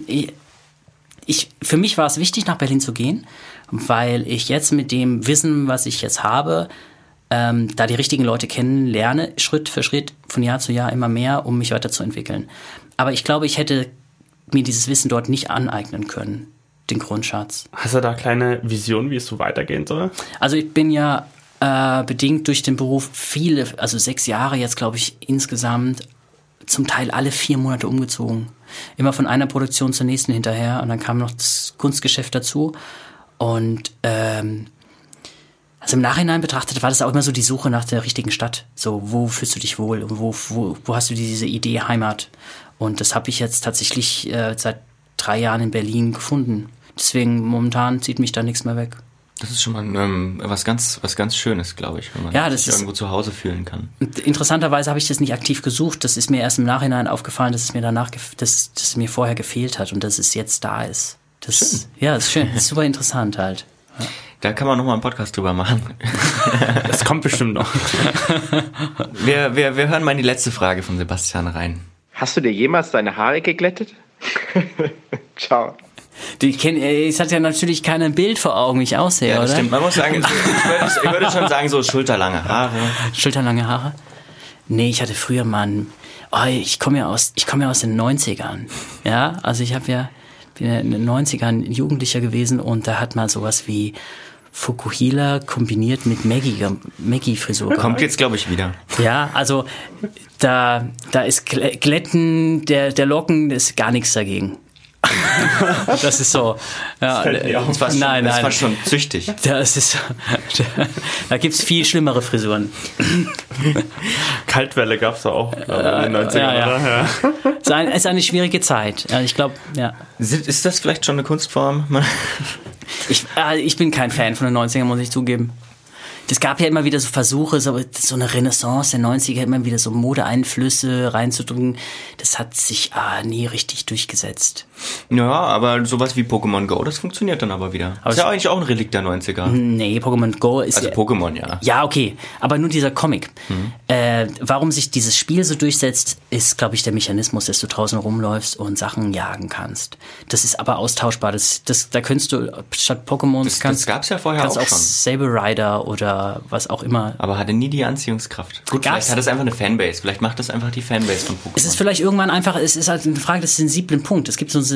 für mich war es wichtig, nach Berlin zu gehen, weil ich jetzt mit dem Wissen, was ich jetzt habe, da die richtigen Leute kennenlerne, Schritt für Schritt, von Jahr zu Jahr immer mehr, um mich weiterzuentwickeln. Aber ich glaube, ich hätte mir dieses Wissen dort nicht aneignen können, den Grundschatz. Hast du da kleine Visionen, wie es so weitergehen soll? Also ich bin ja bedingt durch den Beruf 6 Jahre jetzt, glaube ich, insgesamt, zum Teil alle 4 Monate umgezogen. Immer von einer Produktion zur nächsten hinterher und dann kam noch das Kunstgeschäft dazu und also im Nachhinein betrachtet war das auch immer so die Suche nach der richtigen Stadt. So, wo fühlst du dich wohl und wo hast du diese Idee Heimat? Und das habe ich jetzt tatsächlich seit 3 Jahren in Berlin gefunden. Deswegen momentan zieht mich da nichts mehr weg. Das ist schon mal was ganz Schönes, glaube ich, wenn man sich irgendwo zu Hause fühlen kann. Interessanterweise habe ich das nicht aktiv gesucht. Das ist mir erst im Nachhinein aufgefallen, dass es mir dass es mir vorher gefehlt hat und dass es jetzt da ist. Schön. Ja, das ist schön. Das ist super interessant halt. Ja. Da kann man nochmal einen Podcast drüber machen. Das kommt bestimmt noch. Wir hören mal in die letzte Frage von Sebastian rein. Hast du dir jemals deine Haare geglättet? Ciao. Ich hatte ja natürlich kein Bild vor Augen, wie ich aussehe, ja, das oder? Stimmt, man muss sagen, ich würde schon sagen, so schulterlange Haare. Schulterlange Haare? Nee, ich hatte früher mal ich komme ja aus den 90ern. Ja, also bin ja in den 90ern Jugendlicher gewesen und da hat man sowas wie Fukuhila kombiniert mit Maggie-Frisur. Kommt jetzt, glaube ich, wieder. Ja, also da ist Glätten der Locken ist gar nichts dagegen. Das ist so. Ja, das war schon züchtig. Da gibt's viel schlimmere Frisuren. Kaltwelle gab's da auch, glaube ich, in den 90ern, oder? Ja. Es ist eine schwierige Zeit. Ich glaube, ja. Ist das vielleicht schon eine Kunstform? Ich bin kein Fan von den 90ern, muss ich zugeben. Es gab ja immer wieder so Versuche, so eine Renaissance der 90er, immer wieder so Modeeinflüsse reinzudrücken. Das hat sich nie richtig durchgesetzt. Ja, aber sowas wie Pokémon Go, das funktioniert dann aber wieder. Aber ist ja eigentlich auch ein Relikt der 90er. Nee, Pokémon Go ist... Also Pokémon, ja. Ja, okay. Aber nur dieser Comic. Warum sich dieses Spiel so durchsetzt, ist, glaube ich, der Mechanismus, dass du draußen rumläufst und Sachen jagen kannst. Das ist aber austauschbar. Da könntest du statt Pokémon... Das gab's ja vorher auch schon. Saber Rider oder was auch immer. Aber hatte nie die Anziehungskraft. Gut, vielleicht hat es einfach eine Fanbase. Vielleicht macht das einfach die Fanbase von Pokémon. Es ist vielleicht irgendwann einfach, es ist halt eine Frage des sensiblen Punkts. Es gibt so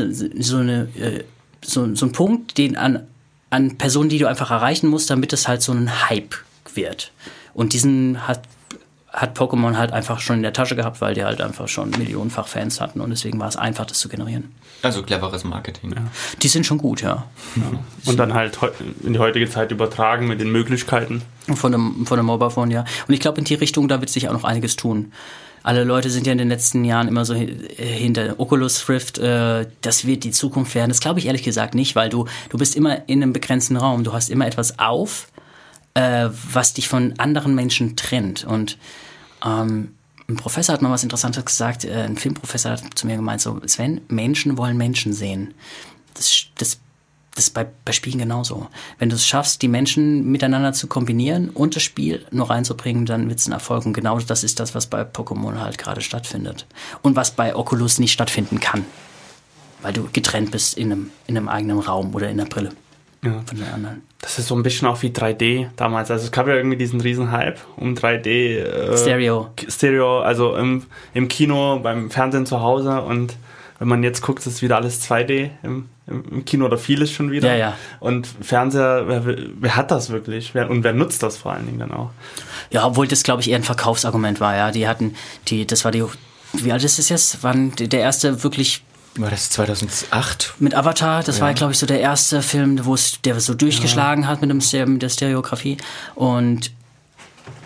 einen Punkt, den an Personen, die du einfach erreichen musst, damit es halt so ein Hype wird. Und diesen hat Pokémon halt einfach schon in der Tasche gehabt, weil die halt einfach schon millionenfach Fans hatten und deswegen war es einfach, das zu generieren. Also cleveres Marketing. Ja. Die sind schon gut, ja. Und dann halt in die heutige Zeit übertragen mit den Möglichkeiten. Von dem Mobile Phone, ja. Und ich glaube, in die Richtung, da wird sich auch noch einiges tun. Alle Leute sind ja in den letzten Jahren immer so hinter Oculus Rift, das wird die Zukunft werden. Das glaube ich ehrlich gesagt nicht, weil du bist immer in einem begrenzten Raum. Du hast immer etwas auf, was dich von anderen Menschen trennt. Und ein Professor hat mal was Interessantes gesagt, ein Filmprofessor hat zu mir gemeint, so, Sven, Menschen wollen Menschen sehen. Das ist bei Spielen genauso. Wenn du es schaffst, die Menschen miteinander zu kombinieren und das Spiel noch reinzubringen, dann wird es ein Erfolg. Und genau das ist das, was bei Pokémon halt gerade stattfindet. Und was bei Oculus nicht stattfinden kann. Weil du getrennt bist in einem eigenen Raum oder in der Brille. Ja. Von den anderen. Das ist so ein bisschen auch wie 3D damals. Also es gab ja irgendwie diesen riesen Hype um 3D Stereo, also im Kino, beim Fernsehen zu Hause, und wenn man jetzt guckt, ist wieder alles 2D im Kino oder vieles schon wieder. Ja. Und Fernseher, wer hat das wirklich? Und wer nutzt das vor allen Dingen dann auch? Ja, obwohl das, glaube ich, eher ein Verkaufsargument war, ja. Wie alt ist das jetzt? Wann der erste wirklich... War das 2008? Mit Avatar, das war, glaube ich, so der erste Film, der so durchgeschlagen hat mit der Stereografie. Und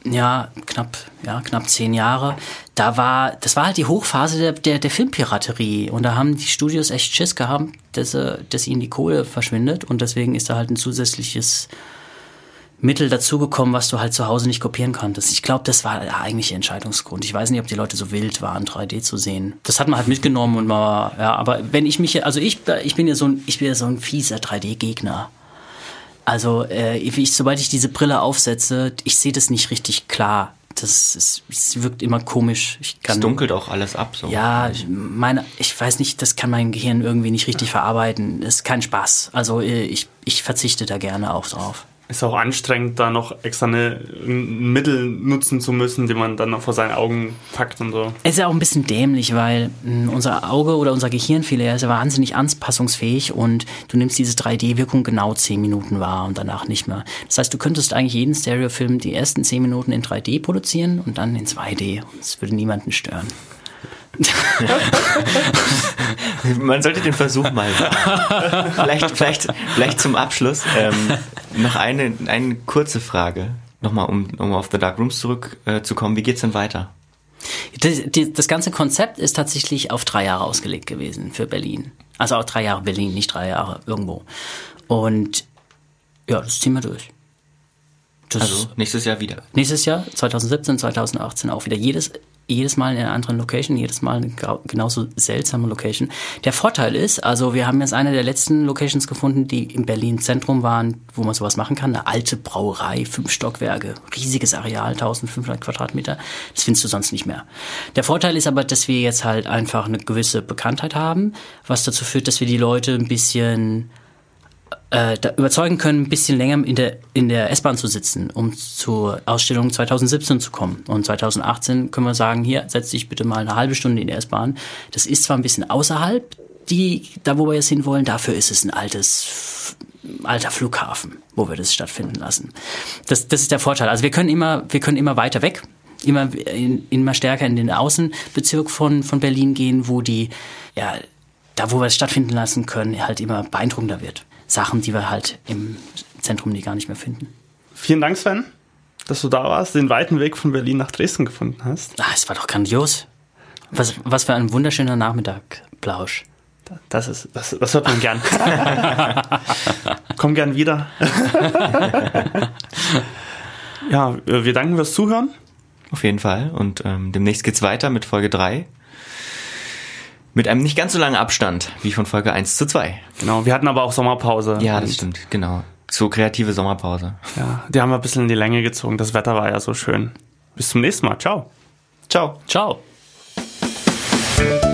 knapp 10 Jahre. Das war halt die Hochphase der Filmpiraterie. Und da haben die Studios echt Schiss gehabt, dass ihnen die Kohle verschwindet. Und deswegen ist da halt ein zusätzliches Mittel dazugekommen, was du halt zu Hause nicht kopieren konntest. Ich glaube, das war der eigentliche Entscheidungsgrund. Ich weiß nicht, ob die Leute so wild waren, 3D zu sehen. Das hat man halt mitgenommen und aber wenn ich mich, also ich bin ja so ein fieser 3D-Gegner. Also, sobald ich diese Brille aufsetze, ich sehe das nicht richtig klar. Es wirkt immer komisch. Es dunkelt auch alles ab, so. Ja, ich weiß nicht, das kann mein Gehirn irgendwie nicht richtig verarbeiten. Das ist kein Spaß. Also, ich verzichte da gerne auch drauf. Ist auch anstrengend, da noch extra ein Mittel nutzen zu müssen, den man dann noch vor seinen Augen packt und so. Es ist ja auch ein bisschen dämlich, weil unser Auge oder unser Gehirn ist ja wahnsinnig anpassungsfähig und du nimmst diese 3D-Wirkung genau 10 Minuten wahr und danach nicht mehr. Das heißt, du könntest eigentlich jeden Stereofilm die ersten 10 Minuten in 3D produzieren und dann in 2D. Das würde niemanden stören. Man sollte den Versuch mal machen. Vielleicht zum Abschluss noch eine kurze Frage. Nochmal, um auf The Dark Rooms zurückzukommen. Wie geht's denn weiter? Das ganze Konzept ist tatsächlich auf 3 Jahre ausgelegt gewesen für Berlin. Also auch 3 Jahre Berlin, nicht 3 Jahre irgendwo. Und ja, das ziehen wir durch. Also nächstes Jahr wieder? Nächstes Jahr, 2017, 2018 auch wieder. Jedes Mal in einer anderen Location, jedes Mal eine genauso seltsame Location. Der Vorteil ist, also wir haben jetzt eine der letzten Locations gefunden, die im Berlin Zentrum waren, wo man sowas machen kann. Eine alte Brauerei, 5 Stockwerke, riesiges Areal, 1500 Quadratmeter. Das findest du sonst nicht mehr. Der Vorteil ist aber, dass wir jetzt halt einfach eine gewisse Bekanntheit haben, was dazu führt, dass wir die Leute ein bisschen überzeugen können, ein bisschen länger in der S-Bahn zu sitzen, um zur Ausstellung 2017 zu kommen. Und 2018 können wir sagen, hier, setz dich bitte mal eine halbe Stunde in die S-Bahn. Das ist zwar ein bisschen außerhalb, da wo wir jetzt hinwollen, dafür ist es ein alter Flughafen, wo wir das stattfinden lassen. Das ist der Vorteil. Also wir können immer weiter weg, immer stärker in den Außenbezirk von Berlin gehen, wo da wo wir es stattfinden lassen können, halt immer beeindruckender wird. Sachen, die wir halt im Zentrum gar nicht mehr finden. Vielen Dank, Sven, dass du da warst, den weiten Weg von Berlin nach Dresden gefunden hast. Es war doch grandios. Was für ein wunderschöner Nachmittag, Plausch. Das hört man gern. Komm gern wieder. Ja, wir danken fürs Zuhören. Auf jeden Fall. Und demnächst geht's weiter mit Folge 3. Mit einem nicht ganz so langen Abstand wie von Folge 1 zu 2. Genau, wir hatten aber auch Sommerpause. Ja, das stimmt, genau. So kreative Sommerpause. Ja, die haben wir ein bisschen in die Länge gezogen. Das Wetter war ja so schön. Bis zum nächsten Mal. Ciao. Ciao. Ciao.